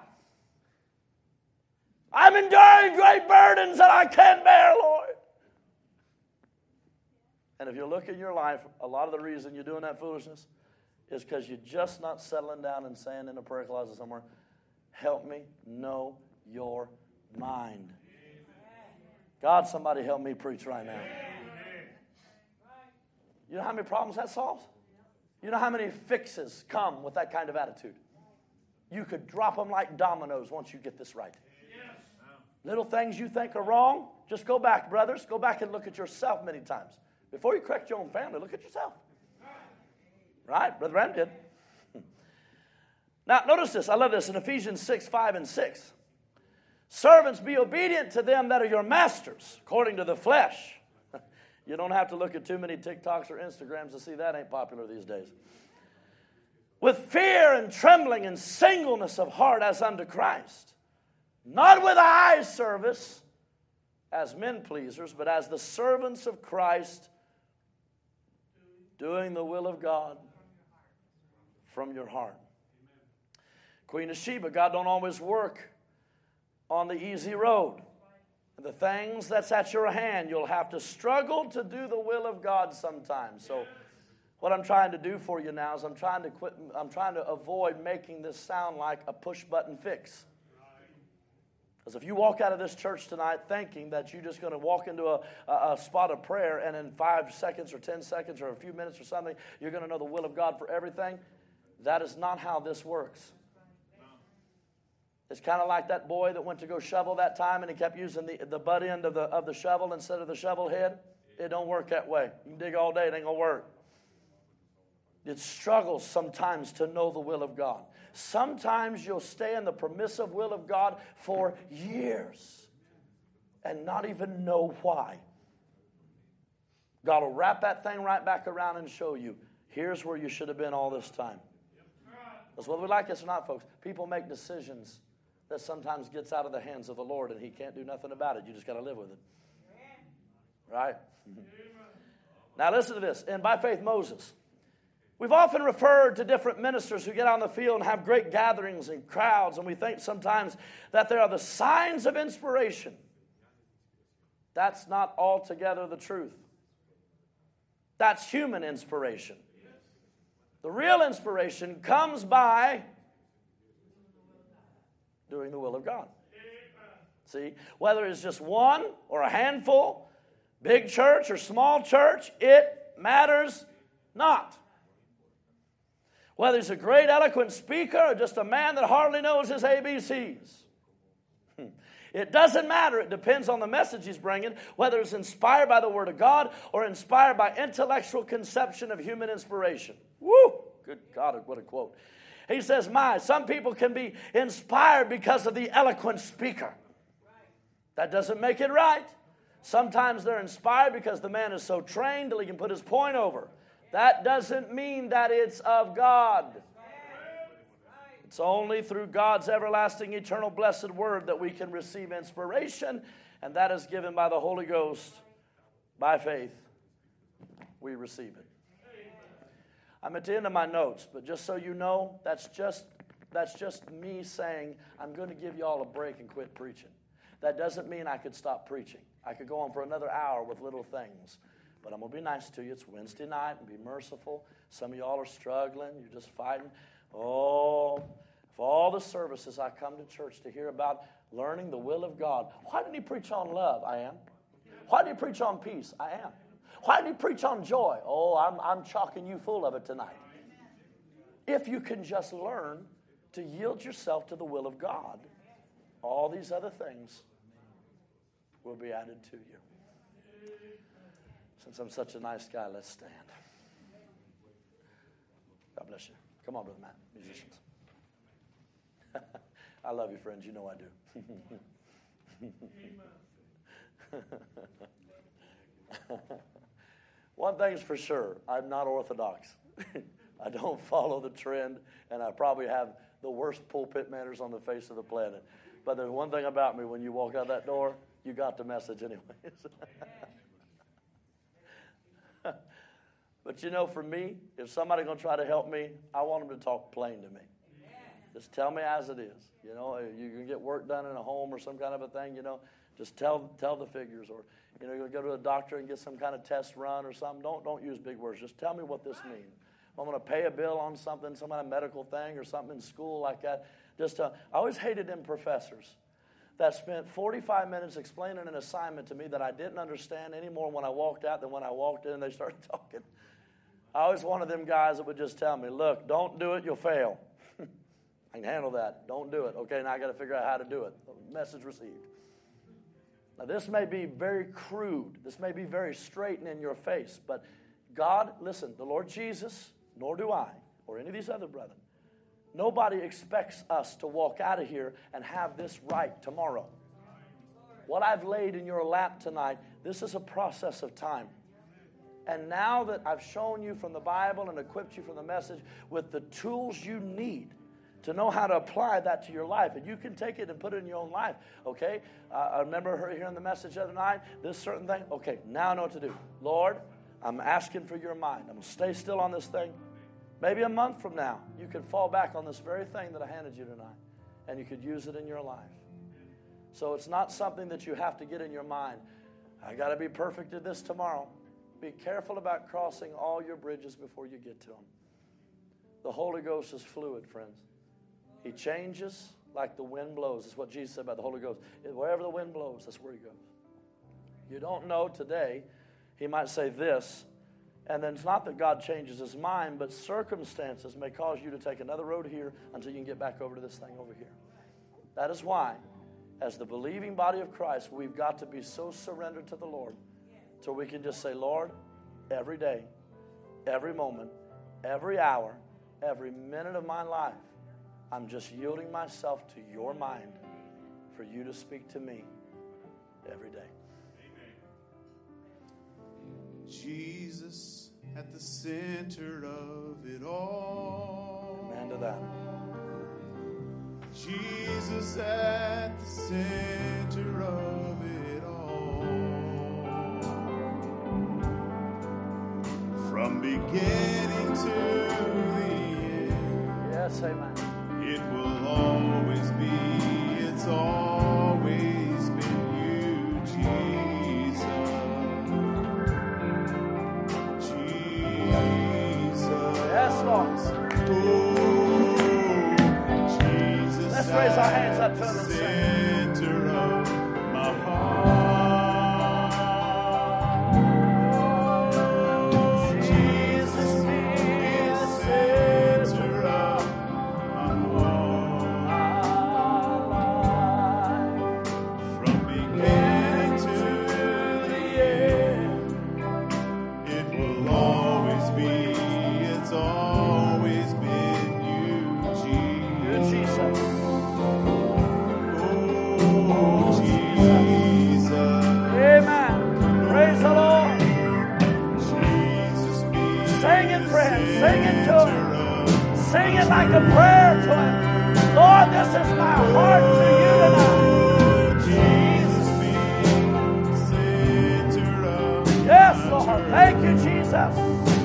I'm enduring great burdens that I can't bear, Lord. And if you look at your life, a lot of the reason you're doing that foolishness is because you're just not settling down and saying in a prayer closet somewhere, help me know your mind. God, somebody help me preach right now. You know how many problems that solves? You know how many fixes come with that kind of attitude? You could drop them like dominoes once you get this right. Yes. Little things you think are wrong, just go back, brothers. Go back and look at yourself many times. Before you correct your own family, look at yourself. Right? Brother Branham did. Now, notice this. I love this in Ephesians six, five, and six. Servants, be obedient to them that are your masters, according to the flesh. You don't have to look at too many TikToks or Instagrams to see that ain't popular these days. With fear and trembling and singleness of heart as unto Christ. Not with eye service as men pleasers, but as the servants of Christ, doing the will of God from your heart. Queen of Sheba, God don't always work on the easy road. The things that's at your hand, you'll have to struggle to do the will of God sometimes. So what I'm trying to do for you now is I'm trying to quit, I'm trying to avoid making this sound like a push button fix. Because if you walk out of this church tonight thinking that you're just going to walk into a, a, a spot of prayer and in five seconds or ten seconds or a few minutes or something, you're going to know the will of God for everything, that is not how this works. It's kind of like that boy that went to go shovel that time and he kept using the, the butt end of the, of the shovel instead of the shovel head. It don't work that way. You can dig all day, it ain't going to work. It struggles sometimes to know the will of God. Sometimes you'll stay in the permissive will of God for years and not even know why. God will wrap that thing right back around and show you, here's where you should have been all this time. That's whether we like this or not, folks. People make decisions that sometimes gets out of the hands of the Lord, and he can't do nothing about it. You just got to live with it. Right? Now listen to this. And by faith, Moses. We've often referred to different ministers who get on the field and have great gatherings and crowds, and we think sometimes that they are the signs of inspiration. That's not altogether the truth. That's human inspiration. The real inspiration comes by doing the will of God. See, whether it's just one or a handful, big church or small church, it matters not. Whether he's a great eloquent speaker or just a man that hardly knows his A B Cs. It doesn't matter. It depends on the message he's bringing, whether it's inspired by the Word of God or inspired by intellectual conception of human inspiration. Woo! Good God, what a quote. He says, my, some people can be inspired because of the eloquent speaker. That doesn't make it right. Sometimes they're inspired because the man is so trained that he can put his point over. That doesn't mean that it's of God. It's only through God's everlasting, eternal, blessed word that we can receive inspiration, and that is given by the Holy Ghost by faith. We receive it. I'm at the end of my notes, but just so you know, that's just that's just me saying I'm going to give you all a break and quit preaching. That doesn't mean I could stop preaching. I could go on for another hour with little things. But I'm going to be nice to you. It's Wednesday night, and be merciful. Some of y'all are struggling. You're just fighting. Oh, if all the services I come to church to hear about learning the will of God. Why didn't he preach on love? I am. Why did he preach on peace? I am. Why did he preach on joy? Oh, I'm, I'm chock-ing you full of it tonight. If you can just learn to yield yourself to the will of God, all these other things will be added to you. Since I'm such a nice guy, let's stand. God bless you. Come on, Brother Matt, musicians. I love you, friends. You know I do. One thing's for sure, I'm not orthodox. I don't follow the trend, and I probably have the worst pulpit manners on the face of the planet. But there's one thing about me, when you walk out that door, you got the message anyways. But you know, for me, if somebody's going to try to help me, I want them to talk plain to me. Just tell me as it is. You know, you can get work done in a home or some kind of a thing, you know, just tell tell the figures. Or, you know, you go to a doctor and get some kind of test run or something. Don't, don't use big words. Just tell me what this means. If I'm going to pay a bill on something, some kind of medical thing or something in school like that, just uh, I always hated them professors that spent forty-five minutes explaining an assignment to me that I didn't understand any more when I walked out than when I walked in and they started talking. I always wanted them guys that would just tell me, look, don't do it, you'll fail. I can handle that. Don't do it. Okay, now I got to figure out how to do it. Message received. Now this may be very crude. This may be very straight and in your face. But God, listen, the Lord Jesus, nor do I, or any of these other brethren, nobody expects us to walk out of here and have this right tomorrow. What I've laid in your lap tonight, this is a process of time. And now that I've shown you from the Bible and equipped you from the message with the tools you need to know how to apply that to your life, and you can take it and put it in your own life, okay? Uh, I remember her hearing the message the other night, this certain thing. Okay, now I know what to do. Lord, I'm asking for your mind. I'm going to stay still on this thing. Maybe a month from now, you could fall back on this very thing that I handed you tonight, and you could use it in your life. So it's not something that you have to get in your mind. I got to be perfect at this tomorrow. Be careful about crossing all your bridges before you get to them. The Holy Ghost is fluid, friends. He changes like the wind blows. That's what Jesus said about the Holy Ghost. Wherever the wind blows, that's where he goes. You don't know today. He might say this, and then it's not that God changes his mind, but circumstances may cause you to take another road here until you can get back over to this thing over here. That is why, as the believing body of Christ, we've got to be so surrendered to the Lord so we can just say, Lord, every day, every moment, every hour, every minute of my life, I'm just yielding myself to your mind for you to speak to me every day. Jesus at the center of it all. Amen to that. Jesus at the center of it all. From beginning to the end. Yes, amen. It will always be, it's always been you, Jesus. Jesus. Yes, Lord. Oh, Jesus. Let's raise our hands up to Him and sing. Center of my heart. Jesus be the center of my heart. From beginning to the end, it will always be, it's always been you, Good Jesus. Jesus. Oh, Jesus. Amen. Praise the Lord. Jesus be Sing it, friends. Sing it to Him. center of Sing it like a prayer to Him. Lord, this is my heart to you tonight. Jesus be center of Yes, my Lord. church. Thank you, Jesus.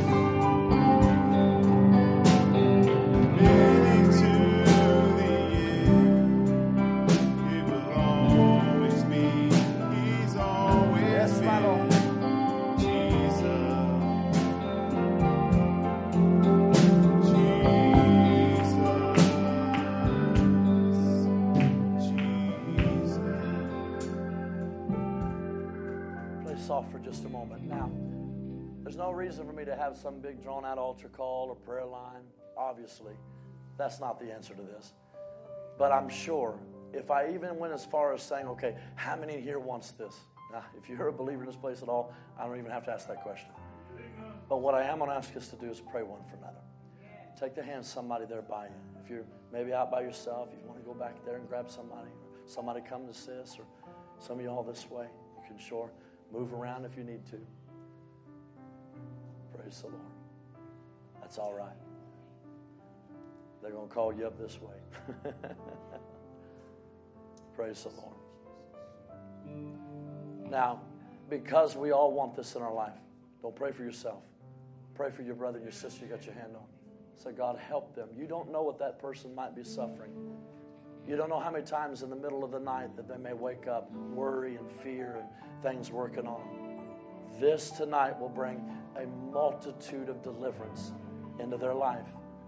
Beginning to the end, it will always be, He's always Yes, my been Lord. Jesus. Jesus. Play soft for just a moment. Now, there's no reason for me to have some big drawn out altar call or prayer line. Obviously, that's not the answer to this. But I'm sure if I even went as far as saying, okay, how many here wants this? Now, if you're a believer in this place at all, I don't even have to ask that question. But what I am going to ask us to do is pray one for another. Take the hand of somebody there by you. If you're maybe out by yourself, if you want to go back there and grab somebody, or somebody come to sis, or some of y'all this way, you can sure move around if you need to. Praise the Lord. That's all right. They're going to call you up this way. Praise the Lord. Now, because we all want this in our life, don't pray for yourself. Pray for your brother and your sister you got your hand on. Say, God, help them. You don't know what that person might be suffering. You don't know how many times in the middle of the night that they may wake up, worry and fear and things working on them. This tonight will bring a multitude of deliverance into their life.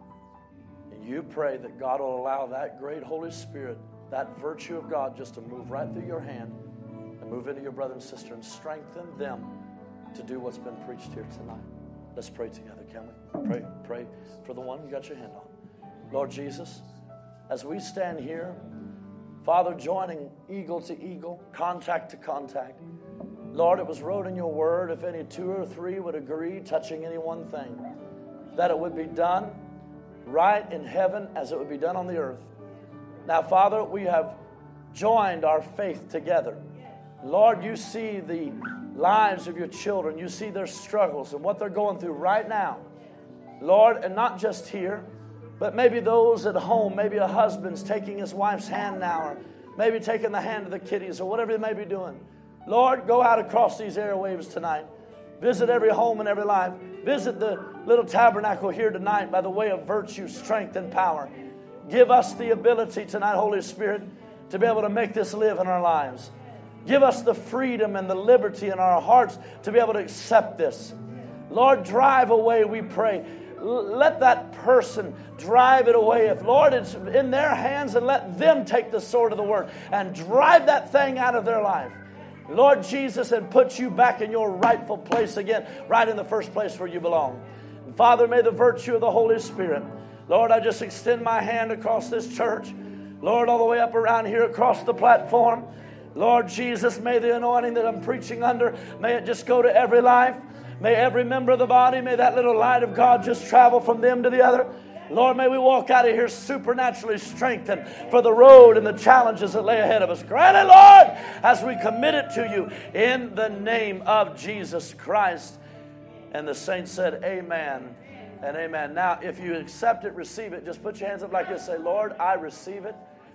And you pray that God will allow that great Holy Spirit, that virtue of God, just to move right through your hand and move into your brother and sister and strengthen them to do what's been preached here tonight. Let's pray together, can we? Pray, pray for the one you got your hand on. Lord Jesus, as we stand here, Father, joining eagle to eagle, contact to contact, Lord, it was wrote in your word, if any two or three would agree touching any one thing, that it would be done right in heaven as it would be done on the earth. Now, Father, we have joined our faith together. Lord, you see the lives of your children. You see their struggles and what they're going through right now. Lord, and not just here, but maybe those at home, maybe a husband's taking his wife's hand now, or maybe taking the hand of the kiddies, or whatever they may be doing. Lord, go out across these airwaves tonight. Visit every home and every life. Visit the little tabernacle here tonight by the way of virtue, strength, and power. Give us the ability tonight, Holy Spirit, to be able to make this live in our lives. Give us the freedom and the liberty in our hearts to be able to accept this. Lord, drive away, we pray. Let that person drive it away. If, Lord, it's in their hands, and let them take the sword of the word and drive that thing out of their life. Lord Jesus, and put you back in your rightful place again, right in the first place where you belong. And Father, may the virtue of the Holy Spirit, Lord, I just extend my hand across this church. Lord, all the way up around here across the platform. Lord Jesus, may the anointing that I'm preaching under, may it just go to every life. May every member of the body, may that little light of God just travel from them to the other. Lord, may we walk out of here supernaturally strengthened for the road and the challenges that lay ahead of us. Grant it, Lord, as we commit it to you in the name of Jesus Christ. And the saints said, amen and amen. Now, if you accept it, receive it, just put your hands up like this. Say, Lord, I receive it.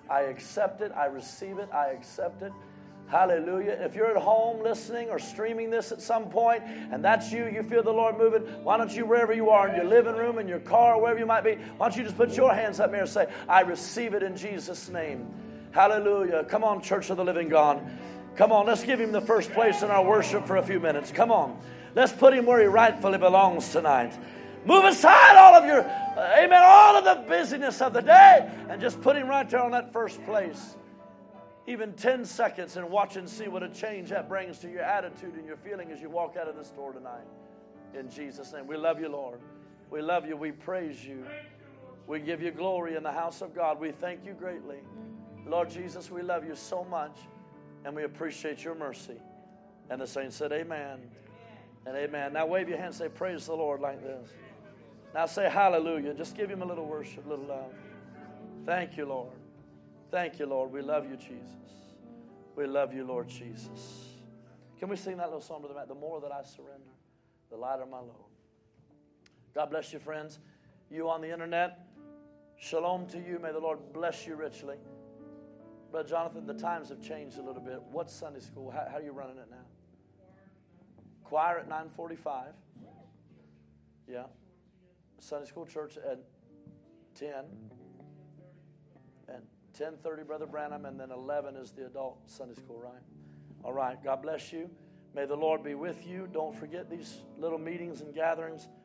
I accept it. I receive it. I accept it. Hallelujah. If you're at home listening or streaming this at some point, and that's you, you feel the Lord moving, why don't you, wherever you are, in your living room, in your car, wherever you might be, why don't you just put your hands up here and say, I receive it in Jesus' name. Hallelujah. Come on, Church of the Living God. Come on, let's give him the first place in our worship for a few minutes. Come on. Let's put him where he rightfully belongs tonight. Move aside all of your, uh, amen, all of the busyness of the day and just put him right there on that first place. Even ten seconds and watch and see what a change that brings to your attitude and your feeling as you walk out of this door tonight. In Jesus' name. We love you, Lord. We love you. We praise you. We give you glory in the house of God. We thank you greatly. Lord Jesus, we love you so much and we appreciate your mercy. And the saints said amen and amen. Now wave your hand and say praise the Lord like this. Now say hallelujah. Just give him a little worship, a little love. Thank you, Lord. Thank you, Lord. We love you, Jesus. We love you, Lord Jesus. Can we sing that little song, Brother Matt? The more that I surrender, the lighter my load. God bless you, friends. You on the internet, shalom to you. May the Lord bless you richly. Brother Jonathan, the times have changed a little bit. What's Sunday school? How, how are you running it now? Choir at nine forty-five. Yeah. Sunday school church at ten. And ten thirty, Brother Branham, and then eleven is the adult Sunday school, right? All right. God bless you. May the Lord be with you. Don't forget these little meetings and gatherings.